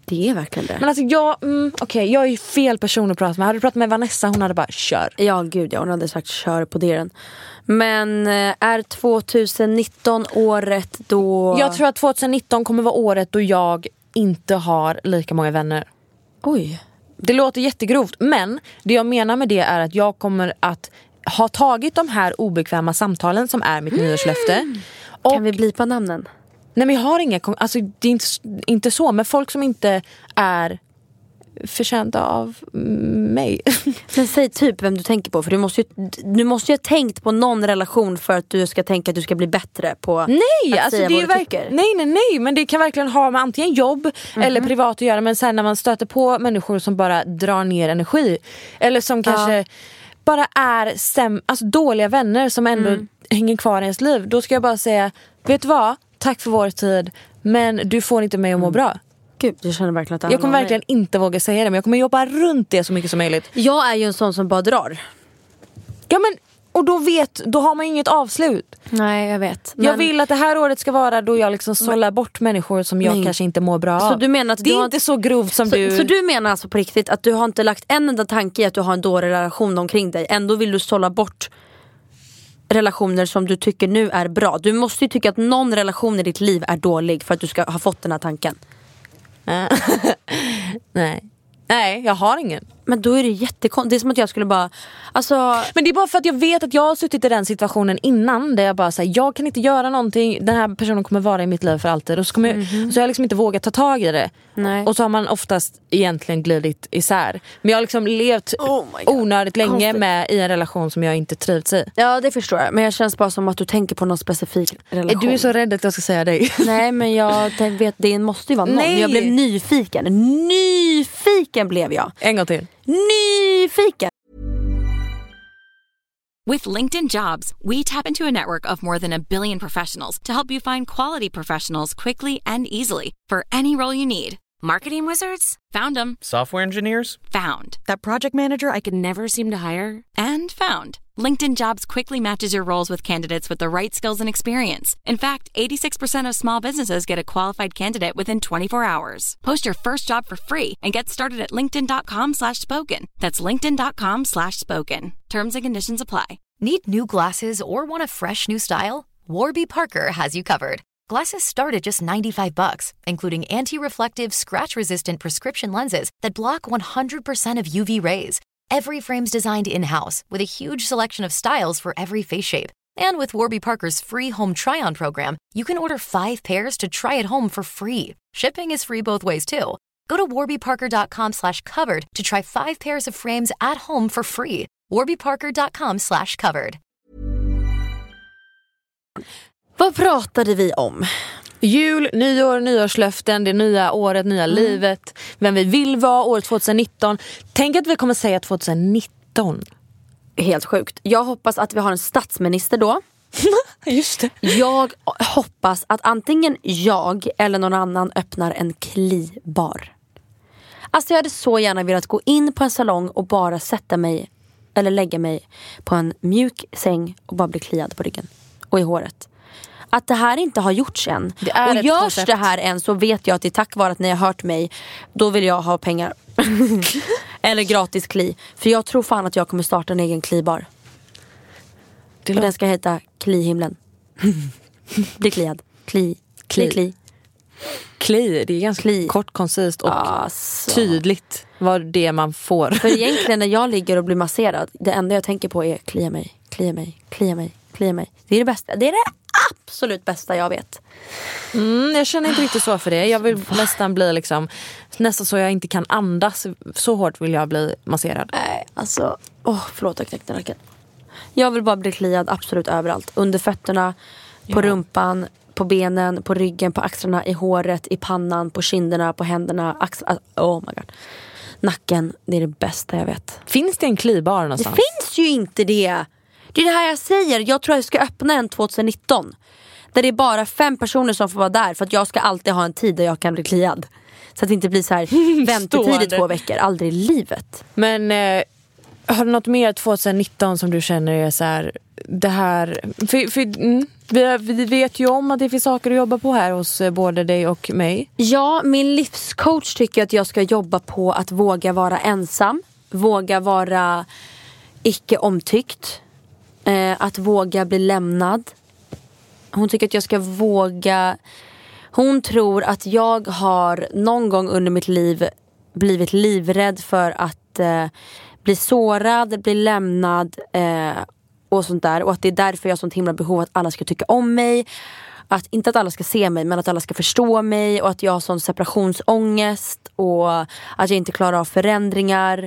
Det är verkligen det. Men alltså jag är ju fel person att prata med. Hade du pratat med Vanessa, hon hade bara kör. Ja gud, hon hade sagt kör på det. Men är 2019 året då... Jag tror att 2019 kommer vara året då jag inte har lika många vänner. Oj. Det låter jättegrovt, men det jag menar med det är att jag kommer att ha tagit de här obekväma samtalen som är mitt nyårslöfte. Och, kan vi bli på namnen? Nej, men jag har inga, alltså det är inte så, men folk som inte är förtjänta av mig. Men säg typ vem du tänker på, för du måste ju ha tänkt på någon relation för att du ska tänka att du ska bli bättre på. Nej, alltså det är verkligen nej, men det kan verkligen ha med antingen jobb eller privat att göra, men sen när man stöter på människor som bara drar ner energi eller som kanske bara är alltså dåliga vänner som ändå hänger kvar i ens liv, då ska jag bara säga, vet du vad? Tack för vår tid, men du får inte mig att må bra. Gud, jag känner verkligen att jag kommer verkligen inte våga säga det, men jag kommer jobba runt det så mycket som möjligt. Jag är ju en sån som bara drar. Ja, men och då har man ju inget avslut. Nej, jag vet. Men... Jag vill att det här året ska vara då jag liksom sållar bort människor som jag kanske inte mår bra av. Så du menar att det är inte så grovt som du... Så du menar alltså på riktigt att du har inte lagt en enda tanke i att du har en dålig relation omkring dig. Ändå vill du sålla bort relationer som du tycker nu är bra. Du måste ju tycka att någon relation i ditt liv är dålig för att du ska ha fått den här tanken. Nej, jag har ingen. Men då är det jättekonstigt. Det är som att jag skulle bara Men det är bara för att jag vet att jag har suttit i den situationen innan, där jag bara säger, jag kan inte göra någonting. Den här personen kommer vara i mitt liv för alltid. Och så jag har liksom inte vågat ta tag i det. Nej. Och så har man oftast egentligen glidit isär. Men jag har liksom levt onödigt länge med i en relation som jag inte trivts i. Ja, det förstår jag. Men jag känns bara som att du tänker på någon specifik relation. Du är så rädd att jag ska säga dig. Nej, men jag vet, det måste ju vara någon. Nej. Jag blev nyfiken. Nyfiken blev jag. En gång till. Nyfiken. With LinkedIn Jobs, we tap into a network of more than 1 billion professionals to help you find quality professionals quickly and easily for any role you need. Marketing wizards? Found them. Software engineers? Found. That project manager I could never seem to hire? And found. LinkedIn Jobs quickly matches your roles with candidates with the right skills and experience. In fact, 86% of small businesses get a qualified candidate within 24 hours. Post your first job for free and get started at linkedin.com/spoken. That's linkedin.com/spoken. Terms and conditions apply. Need new glasses or want a fresh new style? Warby Parker has you covered. Glasses start at just $95, including anti-reflective, scratch-resistant prescription lenses that block 100% of UV rays. Every frame's designed in-house with a huge selection of styles for every face shape. And with Warby Parker's free home try-on program, you can order 5 pairs to try at home for free. Shipping is free both ways, too. Go to warbyparker.com/covered to try 5 pairs of frames at home for free. warbyparker.com/covered. Vad pratade vi om? Jul, nyår, nyårslöften, det nya året, nya livet, vem vi vill vara, år 2019. Tänk att vi kommer säga 2019. Helt sjukt. Jag hoppas att vi har en statsminister då. Just det. Jag hoppas att antingen jag eller någon annan öppnar en klibar. Alltså jag hade så gärna velat gå in på en salong och bara sätta mig eller lägga mig på en mjuk säng och bara bli kliad på ryggen och i håret. Att det här inte har gjorts än. Och görs koncept. Det här än, så vet jag att det är tack vare att ni har hört mig. Då vill jag ha pengar. Eller gratis kli. För jag tror fan att jag kommer starta en egen klibar. Och den ska heta Klihimlen. Bli kliad. Kli. Kli, det är ganska kort, koncist och tydligt vad det är man får. För egentligen när jag ligger och blir masserad, det enda jag tänker på är klia mig. Det är det bästa. Det är det absolut bästa jag vet. Jag känner inte riktigt så för det. Jag vill nästan bli liksom, nästan så jag inte kan andas. Så hårt vill jag bli masserad. Nej, alltså, förlåt, jag knäckte nacken. Jag vill bara bli kliad absolut överallt. Under fötterna, på rumpan, på benen, på ryggen, på axlarna, i håret, i pannan, på kinderna, på händerna, oh my god. Nacken, det är det bästa jag vet. Finns det en klibar någonstans? Det finns ju inte det. Det är det här jag säger. Jag tror jag ska öppna en 2019. Där det är bara 5 personer som får vara där. För att jag ska alltid ha en tid där jag kan bli kliad. Så att det inte blir så här väntetid i 2 veckor. Aldrig i livet. Men har du något mer 2019 som du känner är så här det här... Vi vet ju om att det finns saker att jobba på här hos både dig och mig. Ja, min livscoach tycker att jag ska jobba på att våga vara ensam. Våga vara icke omtyckt. Att våga bli lämnad. Hon tycker att jag ska våga... Hon tror att jag har någon gång under mitt liv blivit livrädd för att bli sårad, bli lämnad och sånt där. Och att det är därför jag har sånt himla behov att alla ska tycka om mig. Att inte att alla ska se mig, men att alla ska förstå mig. Och att jag har sån separationsångest. Och att jag inte klarar av förändringar.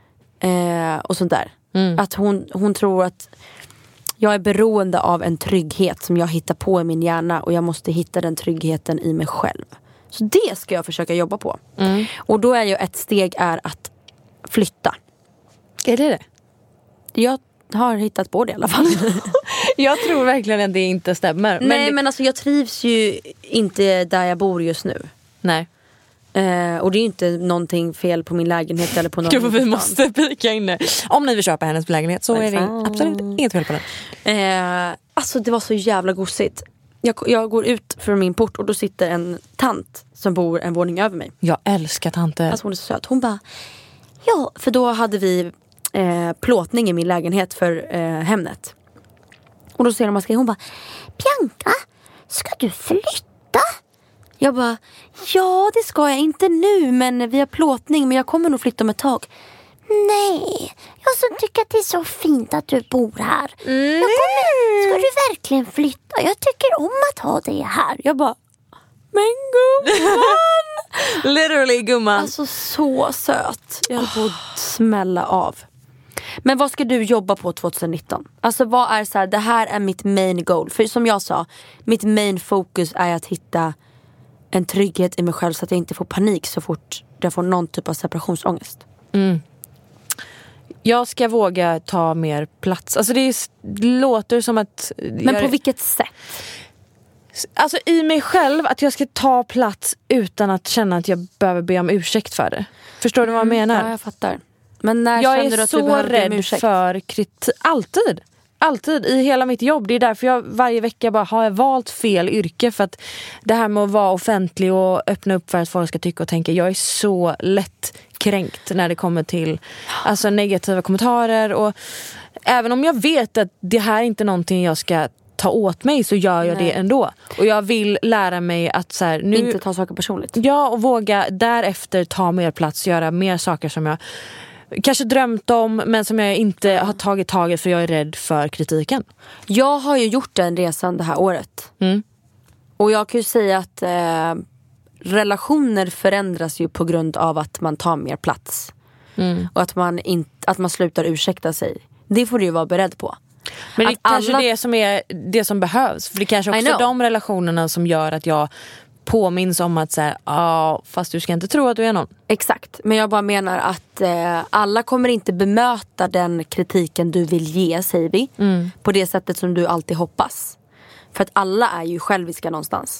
Och sånt där. Att hon tror att jag är beroende av en trygghet som jag hittar på i min hjärna. Och jag måste hitta den tryggheten i mig själv. Så det ska jag försöka jobba på. Och då är ju ett steg är att flytta. Är det? Jag har hittat på det i alla fall. Jag tror verkligen att det inte stämmer. Nej, men alltså jag trivs ju inte där jag bor just nu. Nej. Och det är ju inte någonting fel på min lägenhet eller på någon. Gud, vi måste pika in det. Om ni vill köpa hennes lägenhet så är det absolut inget fel på den. Alltså det var så jävla gosigt. Jag går ut från min port och då sitter en tant som bor en våning över mig. Jag älskar tanter. Alltså hon är så söt. Hon bara, ja, för då hade vi plåtning i min lägenhet för Hemnet. Och då säger hon bara, Bianca, ska du flytta? Jag bara, ja det ska jag inte nu, men vi har plåtning, men jag kommer nog flytta om ett tag. Nej, jag som tycker att det är så fint att du bor här. Ska du verkligen flytta? Jag tycker om att ha dig här. Jag bara, men gumman. Literally gumman. Alltså så söt. Jag höll på att smälla av. Men vad ska du jobba på 2019? Alltså vad är så här, det här är mitt main goal. För som jag sa, mitt main fokus är att hitta en trygghet i mig själv så att jag inte får panik så fort jag får någon typ av separationsångest. Jag ska våga ta mer plats. Alltså det låter som att... Men på vilket sätt? Alltså i mig själv, att jag ska ta plats utan att känna att jag behöver be om ursäkt för det. Förstår du vad jag menar? Ja, jag fattar. Men när jag kände du att du behövde be om ursäkt? Jag är så rädd för kritik. Alltid i hela mitt jobb. Det är därför jag varje vecka bara har valt fel yrke. För att det här med att vara offentlig och öppna upp för att folk ska tycka och tänka. Jag är så lätt kränkt när det kommer till alltså, negativa kommentarer. Och även om jag vet att det här är inte någonting jag ska ta åt mig, så gör jag det ändå. Och jag vill lära mig att så här, nu, inte ta saker personligt. Ja, och våga därefter ta mer plats. Göra mer saker som jag kanske drömt om, men som jag inte har tagit för jag är rädd för kritiken. Jag har ju gjort den resan det här året. Och jag kan ju säga att relationer förändras ju på grund av att man tar mer plats. Och att man slutar ursäkta sig. Det får du ju vara beredd på. Men det är kanske det som är det som behövs. För det kanske också är de relationerna som gör att jag påminns om att säga, fast du ska inte tro att du är någon. Exakt, men jag bara menar att alla kommer inte bemöta den kritiken du vill ge, säger vi. På det sättet som du alltid hoppas. För att alla är ju själviska någonstans.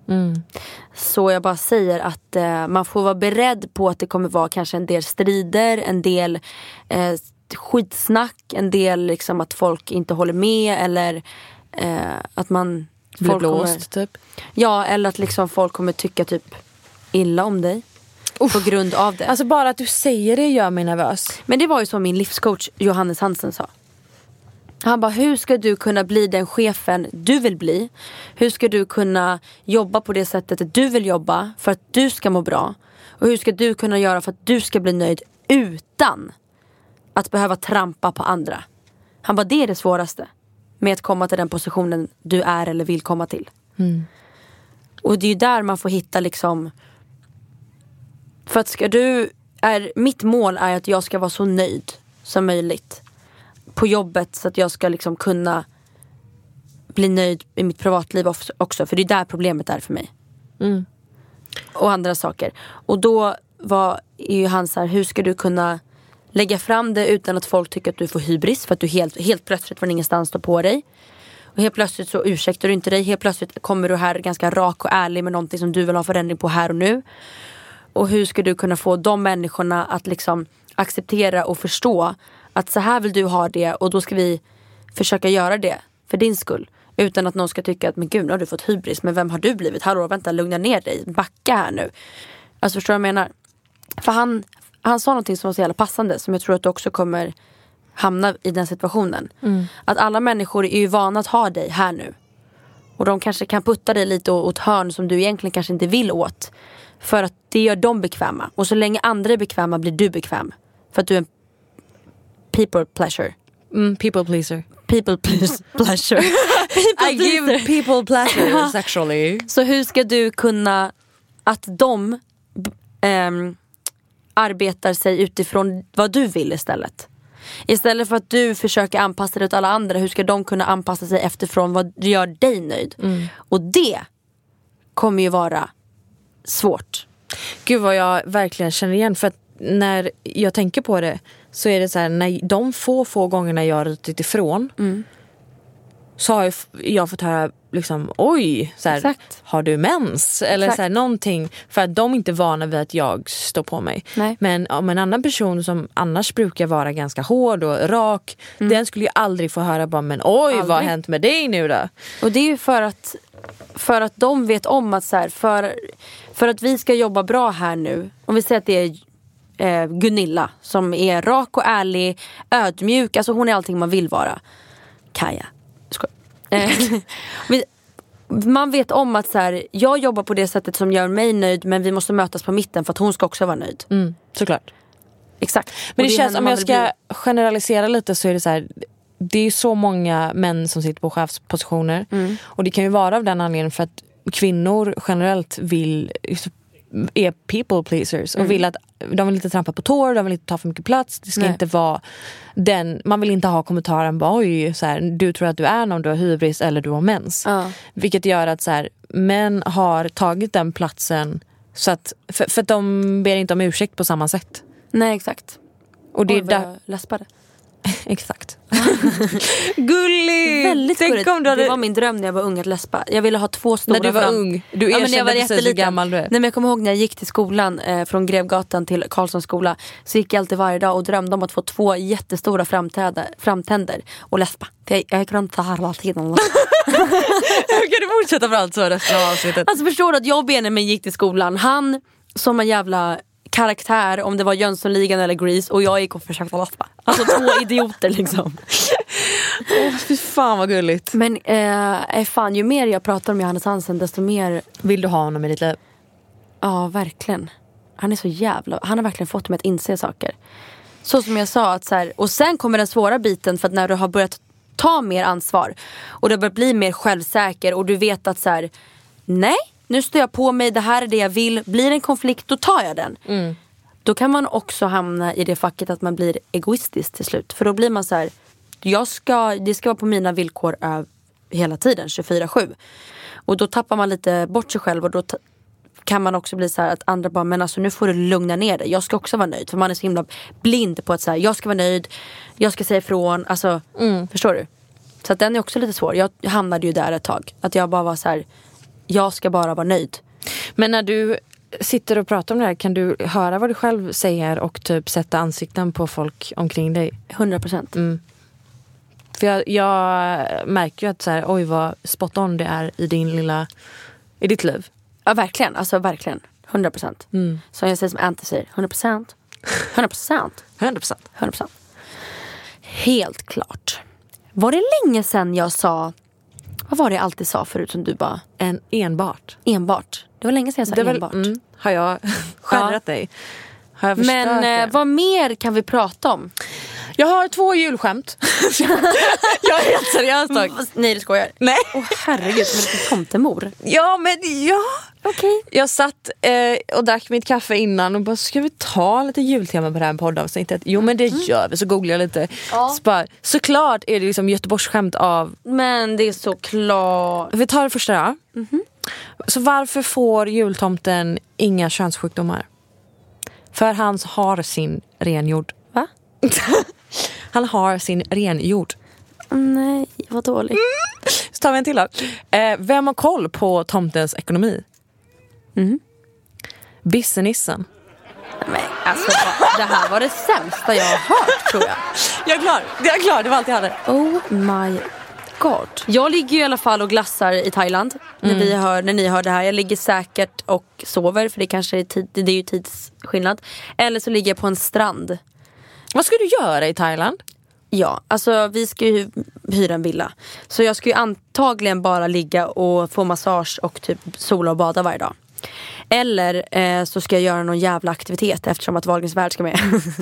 Så jag bara säger att man får vara beredd på att det kommer vara kanske en del strider, en del skitsnack, en del liksom att folk inte håller med, eller att man blir blåst typ. Ja, eller att liksom folk kommer tycka typ illa om dig på grund av det. Alltså bara att du säger det gör mig nervös. Men det var ju som min livscoach Johannes Hansen sa. Han bara, hur ska du kunna bli den chefen du vill bli? Hur ska du kunna jobba på det sättet du vill jobba för att du ska må bra? Och hur ska du kunna göra för att du ska bli nöjd utan att behöva trampa på andra? Han bara, det är det svåraste med att komma till den positionen du är eller vill komma till. Och det är ju där man får hitta liksom, för att mitt mål är att jag ska vara så nöjd som möjligt på jobbet, så att jag ska liksom kunna bli nöjd i mitt privatliv också, för det är där problemet är för mig. Och andra saker. Och då är ju han så här, hur ska du kunna lägga fram det utan att folk tycker att du får hybris, för att du helt plötsligt från ingenstans står på dig. Och helt plötsligt så ursäktar du inte dig. Helt plötsligt kommer du här ganska rak och ärlig med någonting som du vill ha förändring på här och nu. Och hur ska du kunna få de människorna att liksom acceptera och förstå att så här vill du ha det, och då ska vi försöka göra det för din skull. Utan att någon ska tycka att men gud, nu har du fått hybris. Men vem har du blivit? Hallå, vänta, lugna ner dig. Backa här nu. Alltså förstår du vad jag menar? För han sa någonting som var så jävla passande. Som jag tror att du också kommer hamna i den situationen. Att alla människor är ju vana att ha dig här nu. Och de kanske kan putta dig lite åt hörn som du egentligen kanske inte vill åt. För att det gör dem bekväma. Och så länge andra är bekväma blir du bekväm. För att du är en people pleasure. People pleaser. People pleasure. I give people pleasure sexually. Så hur ska du kunna att de arbetar sig utifrån vad du vill istället? Istället för att du försöker anpassa dig åt alla andra, hur ska de kunna anpassa sig efterfrån vad gör dig nöjd? Och det kommer ju vara svårt. Gud vad jag verkligen känner igen. För att när jag tänker på det så är det så här, när de få gångerna jag har rytit ifrån så har jag fått höra liksom, oj, så här, har du mens? Eller så här, någonting. För att de inte är vana vid att jag står på mig. Nej. Men om en annan person som annars brukar vara ganska hård och rak, den skulle ju aldrig få höra bara, men oj, vad har hänt med dig nu då? Och det är ju för att de vet om att så här, för att vi ska jobba bra här nu. Om vi säger att det är Gunilla som är rak och ärlig, ödmjuk, alltså hon är allting man vill vara. Kaja. Man vet om att så här, jag jobbar på det sättet som gör mig nöjd, men vi måste mötas på mitten för att hon ska också vara nöjd. Såklart. Exakt. Men det känns, om jag ska generalisera lite, så är det så här, det är ju så många män som sitter på chefspositioner. Och det kan ju vara av den anledningen för att kvinnor generellt är people pleasers och vill att de vill inte trampa på tår, de vill inte ta för mycket plats. Det ska inte vara man vill inte ha kommentaren bara, oj, så här, du tror att du är någon, du har hybris eller du har mens. Vilket gör att så här, män har tagit den platsen så att, för att de ber inte om ursäkt på samma sätt. Nej, exakt. Och det är där läspade. Exakt. Gulligt. Väldigt gulligt. Det var min dröm när jag var ung att läspa. Jag ville ha 2 stora. När du var ung. Du erkände precis hur gammal du är. Nej, men jag kommer ihåg när jag gick till skolan från Grevgatan till Karlssons skola, så gick jag alltid varje dag och drömde om att få 2 jättestora framtänder och läspa. För jag kunde inte ta här hela tiden. Kan du fortsätta för allt så resten av avsnittet? Alltså förstår du att jag och Benjamin gick till skolan. Han som en jävla karaktär, om det var Jönssonligan eller Grease, och jag gick och försökte läspa. Alltså 2 idioter liksom. Fy fan vad gulligt. Men fan, ju mer jag pratar om Johannes Hansen, desto mer vill du ha honom i ditt liv. Ja, verkligen. Han är så jävla, han har verkligen fått mig att inse saker. Så som jag sa, att så här, och sen kommer den svåra biten, för att när du har börjat ta mer ansvar och du börjar bli mer självsäker och du vet att så här, nej, nu står jag på mig, det här är det jag vill. Blir det en konflikt, då tar jag den. Då kan man också hamna i det facket att man blir egoistisk till slut. För då blir man så här, det ska vara på mina villkor hela tiden, 24/7. Och då tappar man lite bort sig själv. Och då kan man också bli så här att andra bara, men alltså nu får du lugna ner dig. Jag ska också vara nöjd. För man är så himla blind på att så här, jag ska vara nöjd, jag ska säga ifrån. Alltså, förstår du? Så att den är också lite svår. Jag hamnade ju där ett tag. Att jag bara var så här, jag ska bara vara nöjd. Men när du sitter och pratar om det här, kan du höra vad du själv säger och typ sätta ansikten på folk omkring dig? 100%. För jag märker ju att så här, oj vad spot on det är i ditt liv. Ja, verkligen. Alltså verkligen. 100%. Så jag säger som Ante säger, 100%. 100%. Helt klart. Var det länge sedan jag sa, vad var det jag alltid sa förut som du bara? Enbart. Det var länge sedan jag sa enbart. Har jag skärrat dig? Har jag förstört det? Vad mer kan vi prata om? Jag har 2 julskämt. Jag är helt seriös. Nej, det skojar. Nej. Herregud, men det är tomtemor. Ja, men ja. Okej. Jag satt och drack mitt kaffe innan och bara, ska vi ta lite jultema på det här poddavsnittet? Jo, men det gör vi. Så googlade jag lite. Såklart är det liksom Göteborgsskämt av. Men det är såklart. Vi tar det första då. Så varför får jultomten inga könssjukdomar? För han har sin renjord. Va? Han har sin renjord. Nej, vad dåligt. Så tar vi en till då. Vem har koll på tomtens ekonomi? Bissenissen. Men alltså, det här var det sämsta jag har hört, tror jag. Jag är klar. Jag är klar. Det var allt jag hade. Oh my god. Jag ligger ju i alla fall och glassar i Thailand när ni hör det här. Jag ligger säkert och sover, för det kanske är det är ju tidsskillnad. Eller så ligger jag på en strand. Vad ska du göra i Thailand? Ja, alltså vi ska ju hyra en villa. Så jag ska ju antagligen bara ligga och få massage och typ sola och bada varje dag. Eller så ska jag göra någon jävla aktivitet, eftersom att Wahlgrens värld ska med.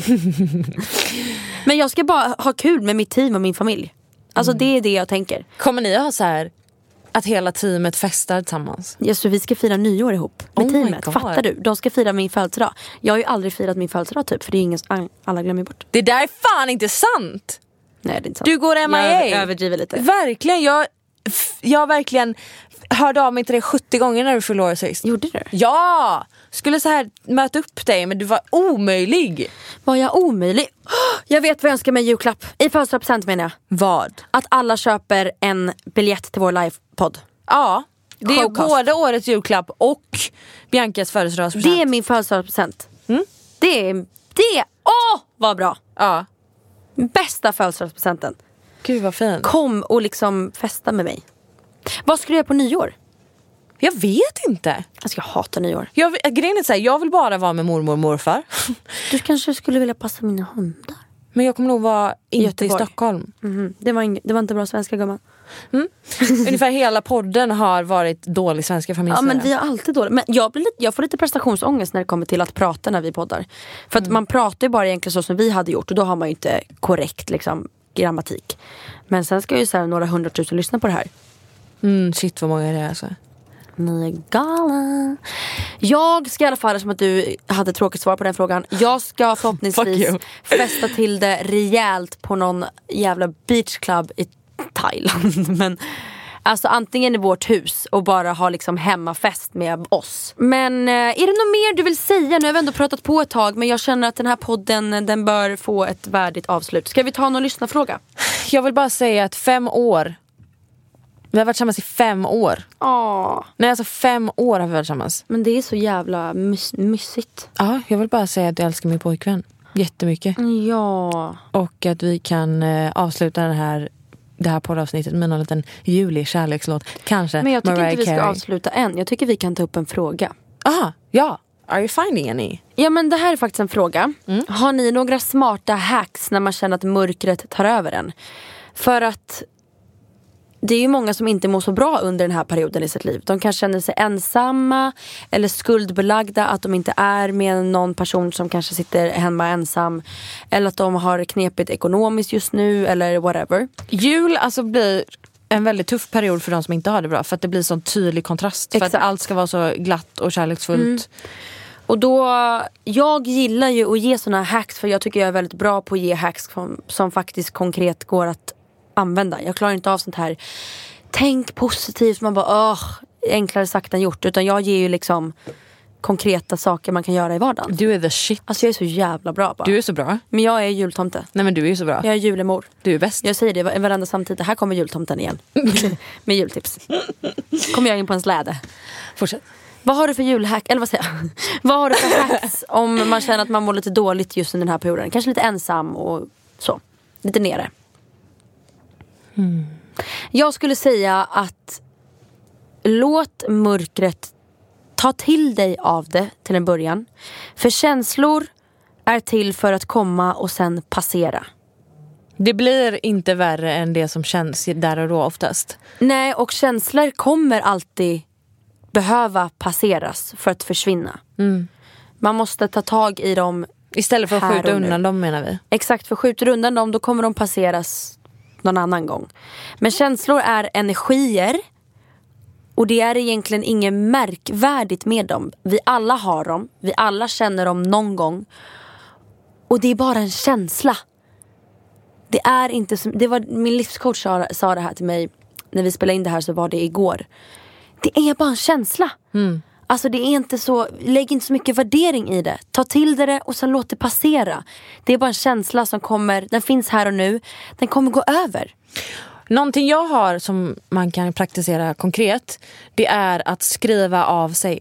Men jag ska bara ha kul med mitt team och min familj. Alltså det är det jag tänker. Kommer ni att ha så här att hela teamet festar tillsammans? Ja, så vi ska fira nyår ihop med teamet. God. Fattar du? De ska fira min födelsedag. Jag har ju aldrig firat min födelsedag typ, för det är ingen, alla glömmer bort. Det där är fan inte sant. Nej, det är inte sant. Du går MIA. Jag överdriver lite. Verkligen, jag verkligen hörde av mig till dig 70 gånger när du förlorade sist. Gjorde du? Ja! Skulle så här möta upp dig, men du var omöjlig. Var jag omöjlig? Jag vet vad jag önskar mig julklapp. I födelsedagspresent menar jag. Vad? Att alla köper en biljett till vår livepodd. Ja, det är Showcast. både årets julklapp och Biancas födelsedagspresent. Det är min födelsedagspresent. Det är vad bra. Ja. Bästa födelsedagspresenten. Gud vad fint. Kom och liksom festa med mig. Vad ska du göra på nyår? Jag vet inte. Jag hatar nyår. Grejen är så här, jag vill bara vara med mormor och morfar. Du kanske skulle vilja passa mina hundar. Men jag kommer nog vara inte i Stockholm. Det var inte bra svenska, gumman. Ungefär hela podden har varit dålig svenska för min Ja, sida. men vi har alltid dåligt. Men jag får lite prestationsångest när det kommer till att prata när vi poddar. För att man pratar ju bara egentligen så som vi hade gjort. Och då har man ju inte korrekt liksom grammatik. Men sen ska ju så här några 100 000 lyssna på det här. Shit vad många det är alltså. Ni är galen. Jag ska i alla fall, som att du hade tråkigt svar på den frågan, jag ska förhoppningsvis festa till det rejält på någon jävla beachclub i Thailand. Men alltså antingen i vårt hus och bara ha liksom hemmafest med oss. Men är det något mer du vill säga? Nu har vi ändå pratat på ett tag, men jag känner att den här podden, den bör få ett värdigt avslut. Ska vi ta någon lyssnarfråga? Jag vill bara säga att 5 år. Vi har varit tillsammans i 5 år. Nej, alltså 5 år har vi varit tillsammans. Men det är så jävla mysigt. Ja, jag vill bara säga att jag älskar min pojkvän jättemycket. Ja. Och att vi kan avsluta det här poddavsnittet med någon liten julig kärlekslåt. Kanske Men jag tycker Mariah inte vi ska Carey. avsluta än. Jag tycker vi kan ta upp en fråga. Aha, ja. Are you finding any? Ja, men det här är faktiskt en fråga. Har ni några smarta hacks när man känner att mörkret tar över en? För att det är ju många som inte mår så bra under den här perioden i sitt liv. De kan känna sig ensamma eller skuldbelagda, att de inte är med någon person som kanske sitter hemma ensam, eller att de har knepigt ekonomiskt just nu eller whatever. Jul alltså blir en väldigt tuff period för de som inte har det bra, för att det blir sån tydlig kontrast. Exakt. För att allt ska vara så glatt och kärleksfullt. Och då, jag gillar ju att ge såna hacks, för jag tycker jag är väldigt bra på att ge hacks som faktiskt konkret går att använda. Jag klarar inte av sånt här tänk positivt, man bara enklare sagt än gjort, utan jag ger ju liksom konkreta saker man kan göra i vardagen. Du är the shit. Alltså jag är så jävla bra bara. Du är så bra. Men jag är jultomte. Nej, men du är ju så bra. Jag är julemor. Du är bäst. Jag säger det varenda samtidigt. Här kommer jultomten igen. Med jultips. Kommer jag in på en släde. Fortsätt. Vad har du för julhack? Eller vad säger jag? Vad har du för hacks om man känner att man mår lite dåligt just under den här perioden? Kanske lite ensam och så. Lite nere. Jag skulle säga att låt mörkret ta till dig av det till en början. För känslor är till för att komma och sen passera. Det blir inte värre än det som känns där och då oftast. Nej, och känslor kommer alltid behöva passeras för att försvinna. Man måste ta tag i dem istället för att skjuta undan dem, menar vi. Exakt, för skjuter undan dem då kommer de passeras någon annan gång. Men känslor är energier, och det är egentligen inget märkvärdigt med dem. Vi alla har dem, vi alla känner dem någon gång. Och det är bara en känsla. Det är inte som, det var min livscoach sa det här till mig när vi spelade in det här, så var det igår. Det är bara en känsla. Alltså det är inte så, lägg inte så mycket värdering i det. Ta till det och sen låt det passera. Det är bara en känsla som kommer, den finns här och nu. Den kommer gå över. Någonting jag har som man kan praktisera konkret, det är att skriva av sig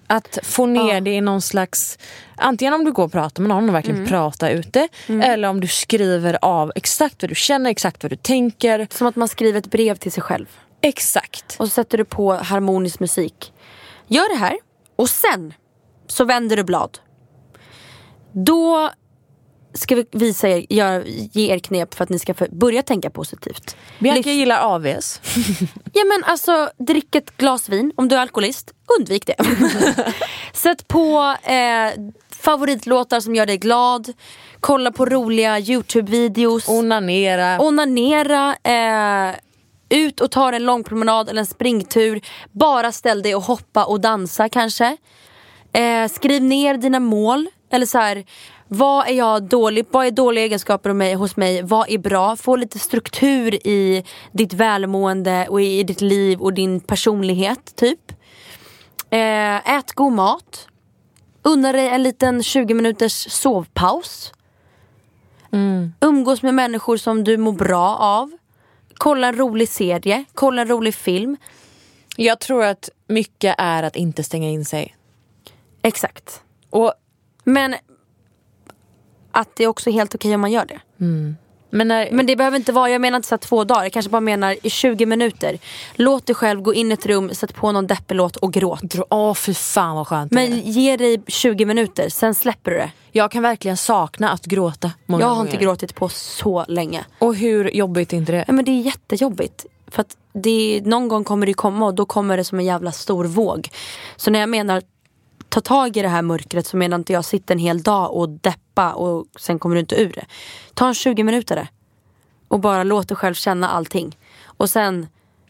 Att få ner det i någon slags... Antingen om du går och pratar med någon och verkligen prata ute. Eller om du skriver av exakt vad du känner, exakt vad du tänker. Som att man skriver ett brev till sig själv. Exakt. Och så sätter du på harmonisk musik. Gör det här. Och sen så vänder du blad. Då ska vi visa er, ge er knep för att ni ska börja tänka positivt. Bianca gillar AVs. Ja men alltså, drick ett glas vin. Om du är alkoholist, undvik det. Sätt på favoritlåtar som gör dig glad. Kolla på roliga YouTube-videos. Onanera. Ut och ta en lång promenad eller en springtur. Bara ställ dig och hoppa och dansa kanske. Skriv ner dina mål. Eller så här, vad är jag dålig? Vad är dåliga egenskaper hos mig? Vad är bra? Få lite struktur i ditt välmående och i ditt liv och din personlighet typ. Ät god mat. Unna dig en liten 20 minuters sovpaus. Umgås med människor som du mår bra av. Kolla en rolig serie. Kolla en rolig film. Jag tror att mycket är att inte stänga in sig. Exakt. Men att det är också helt okej om man gör det. Men det behöver inte vara, jag menar inte så 2 dagar. Jag kanske bara menar i 20 minuter. Låt dig själv gå in i ett rum, sätt på någon deppelåt och gråt. Fy fan vad skönt. Men ge dig 20 minuter, sen släpper du det. Jag kan verkligen sakna att gråta. Jag har inte gråtit på så länge. Och hur jobbigt är inte det? Ja, men det är jättejobbigt. För att någon gång kommer det komma och då kommer det som en jävla stor våg. Så när jag menar ta tag i det här mörkret så menar inte jag sitta en hel dag och deppa och sen kommer du inte ur det. Ta en 20 minuter där. Och bara låt dig själv känna allting. Och sen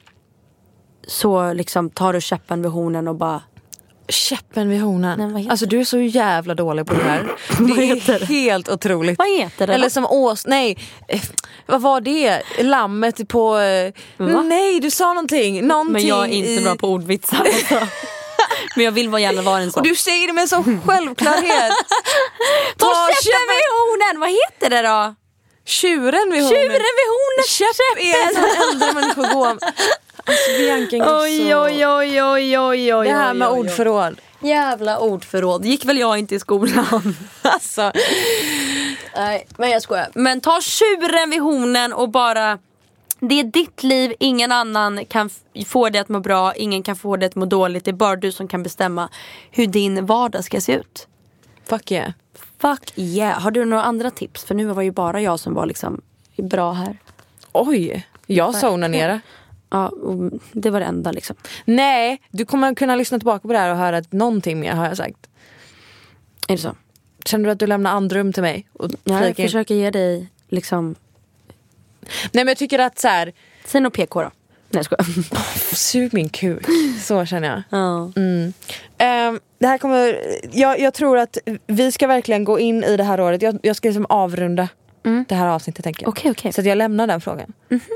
så liksom tar du käppen vid hornen och bara... Käppen vid hornen? Nej, alltså du är så jävla dålig på det här. Det är helt otroligt. Vad heter det? Eller som vad var det? Lammet på... Nej, du sa någonting. Men jag är inte bra på ordvitsar. Men jag vill gärna vara en sån. Och du säger det med sån självklarhet. Ta käppen vid hornen. Vad heter det då? Tjuren vid hornen. Tjuren vid hornen. Käpp är en sån äldre människor gå. Alltså Bianca Oj. Det här med ordförråd. Jävla ordförråd. Gick väl jag inte i skolan. Alltså. Nej, men jag skojar. Men ta tjuren vid hornen och bara... Det är ditt liv, ingen annan kan få dig att må bra. Ingen kan få dig att må dåligt. Det är bara du som kan bestämma hur din vardag ska se ut. Fuck yeah. Fuck yeah. Har du några andra tips? För nu var ju bara jag som var liksom bra här. Oj, jag sa onanera. Ja, det var det enda liksom. Nej, du kommer kunna lyssna tillbaka på det här och höra att någonting mer har jag sagt. Är det så? Känner du att du lämnar andrum till mig? Jag försöker ge dig liksom... Nej men jag tycker att så här... Säg något PK då. Nej, jag skojar. Sug min kuk. Så känner jag. Ja. Det här kommer... Jag tror att vi ska verkligen gå in i det här året. Jag ska liksom avrunda det här avsnittet, tänker jag. Okej. Så att jag lämnar den frågan.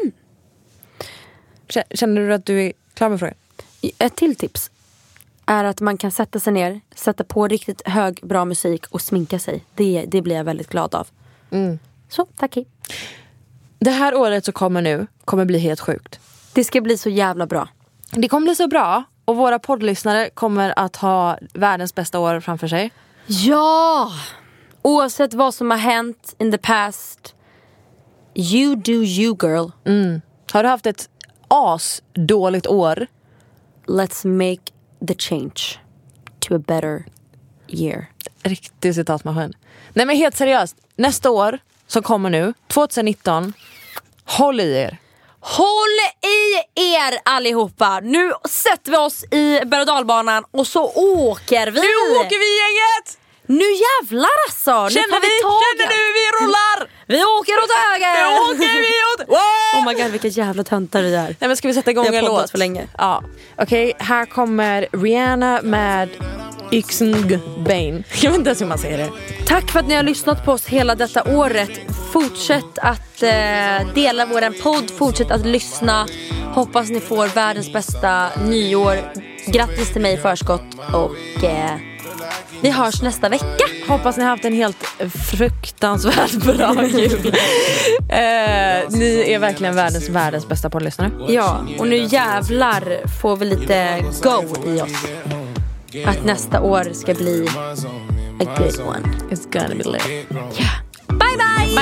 Känner du att du är klar med frågan? Ett till tips är att man kan sätta sig ner, sätta på riktigt hög, bra musik och sminka sig. Det blir jag väldigt glad av. Så, tack. Det här året som kommer bli helt sjukt. Det ska bli så jävla bra. Det kommer bli så bra. Och våra poddlyssnare kommer att ha världens bästa år framför sig. Ja! Oavsett vad som har hänt in the past, you do you, girl. Har du haft ett asdåligt år? Let's make the change to a better year. Riktig citatmaskin. Nej men helt seriöst. Nästa år som kommer nu, 2019. Håll i er. Håll i er allihopa. Nu sätter vi oss i berg- och dalbanan och så åker vi. Nu åker vi, gänget! Nu jävlar alltså. Känner du vi rullar? Vi åker åt höger. Nu åker vi åt... Wow! Oh my god, vilka jävla töntar vi är. Nej men ska vi sätta igång en låt? För länge. Ja. Okej, här kommer Rihanna med Yxng Bane. Jag vet inte ens hur man säger det. Tack för att ni har lyssnat på oss hela detta året. Fortsätt att dela våran podd. Fortsätt att lyssna. Hoppas ni får världens bästa nyår. Grattis till mig i förskott. Och vi hörs nästa vecka. Hoppas ni har haft en helt fruktansvärt bra jul. Ni är verkligen världens bästa poddlyssnare. Ja, och nu jävlar får vi lite go i oss. att nästa år ska bli a good one. It's gonna be lit. Yeah. Bye bye!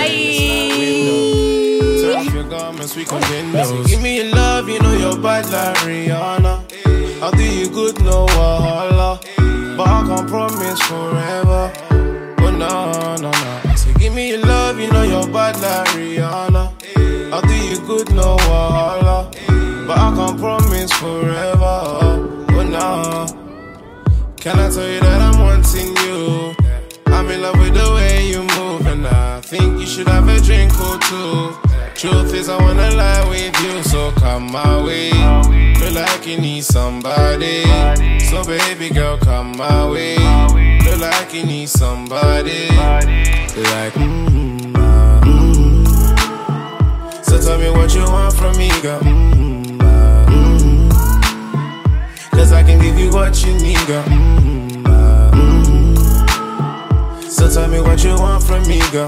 Give me your love, you know you're bad like Rihanna. I'll do you good, no wahala. But I can't promise forever. Oh no, no, no. So give me your love, you know you're bad like Rihanna. I'll do you good, no wahala. But I can't promise forever. Oh no. Can I tell you that I'm wanting you? I'm in love with the way you move, and I think you should have a drink or two. Truth is I wanna lie with you, so come my way. Feel like you need somebody, so baby girl come my way. Feel like you need somebody, like So tell me what you want from me, girl. Cause I can give you what you need, girl. So tell me what you want from me, girl.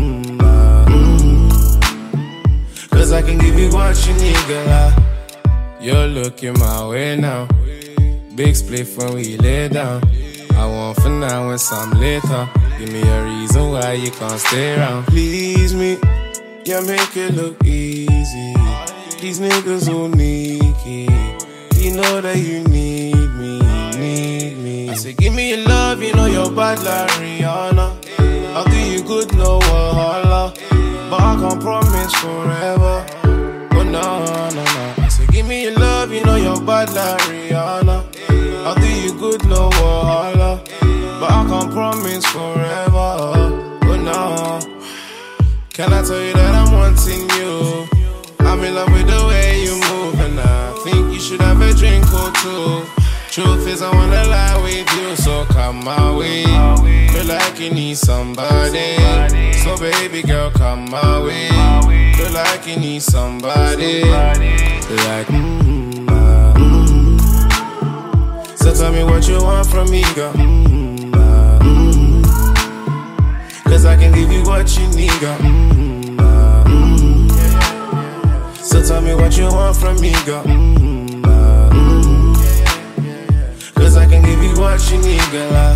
Cause I can give you what you need, girl. You're looking my way now. Big spliff when we lay down. I want for now and some later. Give me a reason why you can't stay around. Please me, yeah, make it look easy. These niggas who need it. You know that you need me, need me. I say give me your love, you know you're bad like Rihanna. I'll do you good, no wahala. But I can't promise forever. Oh no, no, no. I say give me your love, you know you're bad like Rihanna. I'll do you good, no wahala. But I can't promise forever. Oh no. Can I tell you that I'm wanting you? I'm in love with the way you move, and I think you should have a drink or two. Truth is I wanna lie with you, so come my way. Feel like you need somebody, so baby girl come my way. Feel like you need somebody, like So tell me what you want from me, girl. Cause I can give you what you need, girl. So tell me what you want from me, girl. Cause I can give you what you need, girl.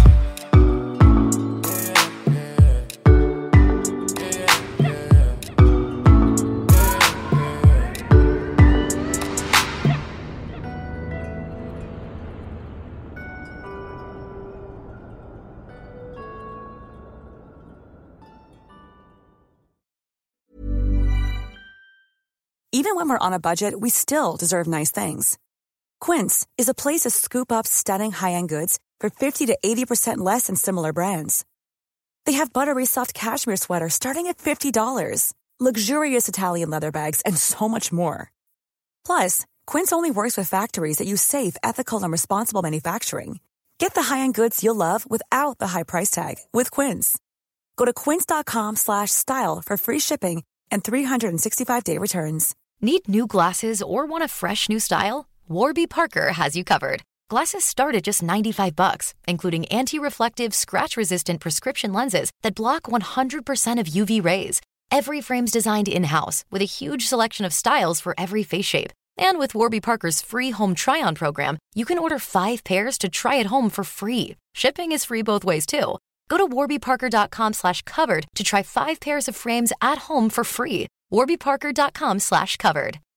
Even when we're on a budget, we still deserve nice things. Quince is a place to scoop up stunning high-end goods for 50 to 80% less than similar brands. They have buttery soft cashmere sweaters starting at $50, luxurious Italian leather bags, and so much more. Plus, Quince only works with factories that use safe, ethical, and responsible manufacturing. Get the high-end goods you'll love without the high price tag with Quince. Go to quince.com/style for free shipping and 365-day returns. Need new glasses or want a fresh new style? Warby Parker has you covered. Glasses start at just $95, including anti-reflective, scratch-resistant prescription lenses that block 100% of UV rays. Every frame's designed in-house with a huge selection of styles for every face shape. And with Warby Parker's free home try-on program, you can order 5 pairs to try at home for free. Shipping is free both ways, too. Go to warbyparker.com/covered to try 5 pairs of frames at home for free. warbyparker.com/covered.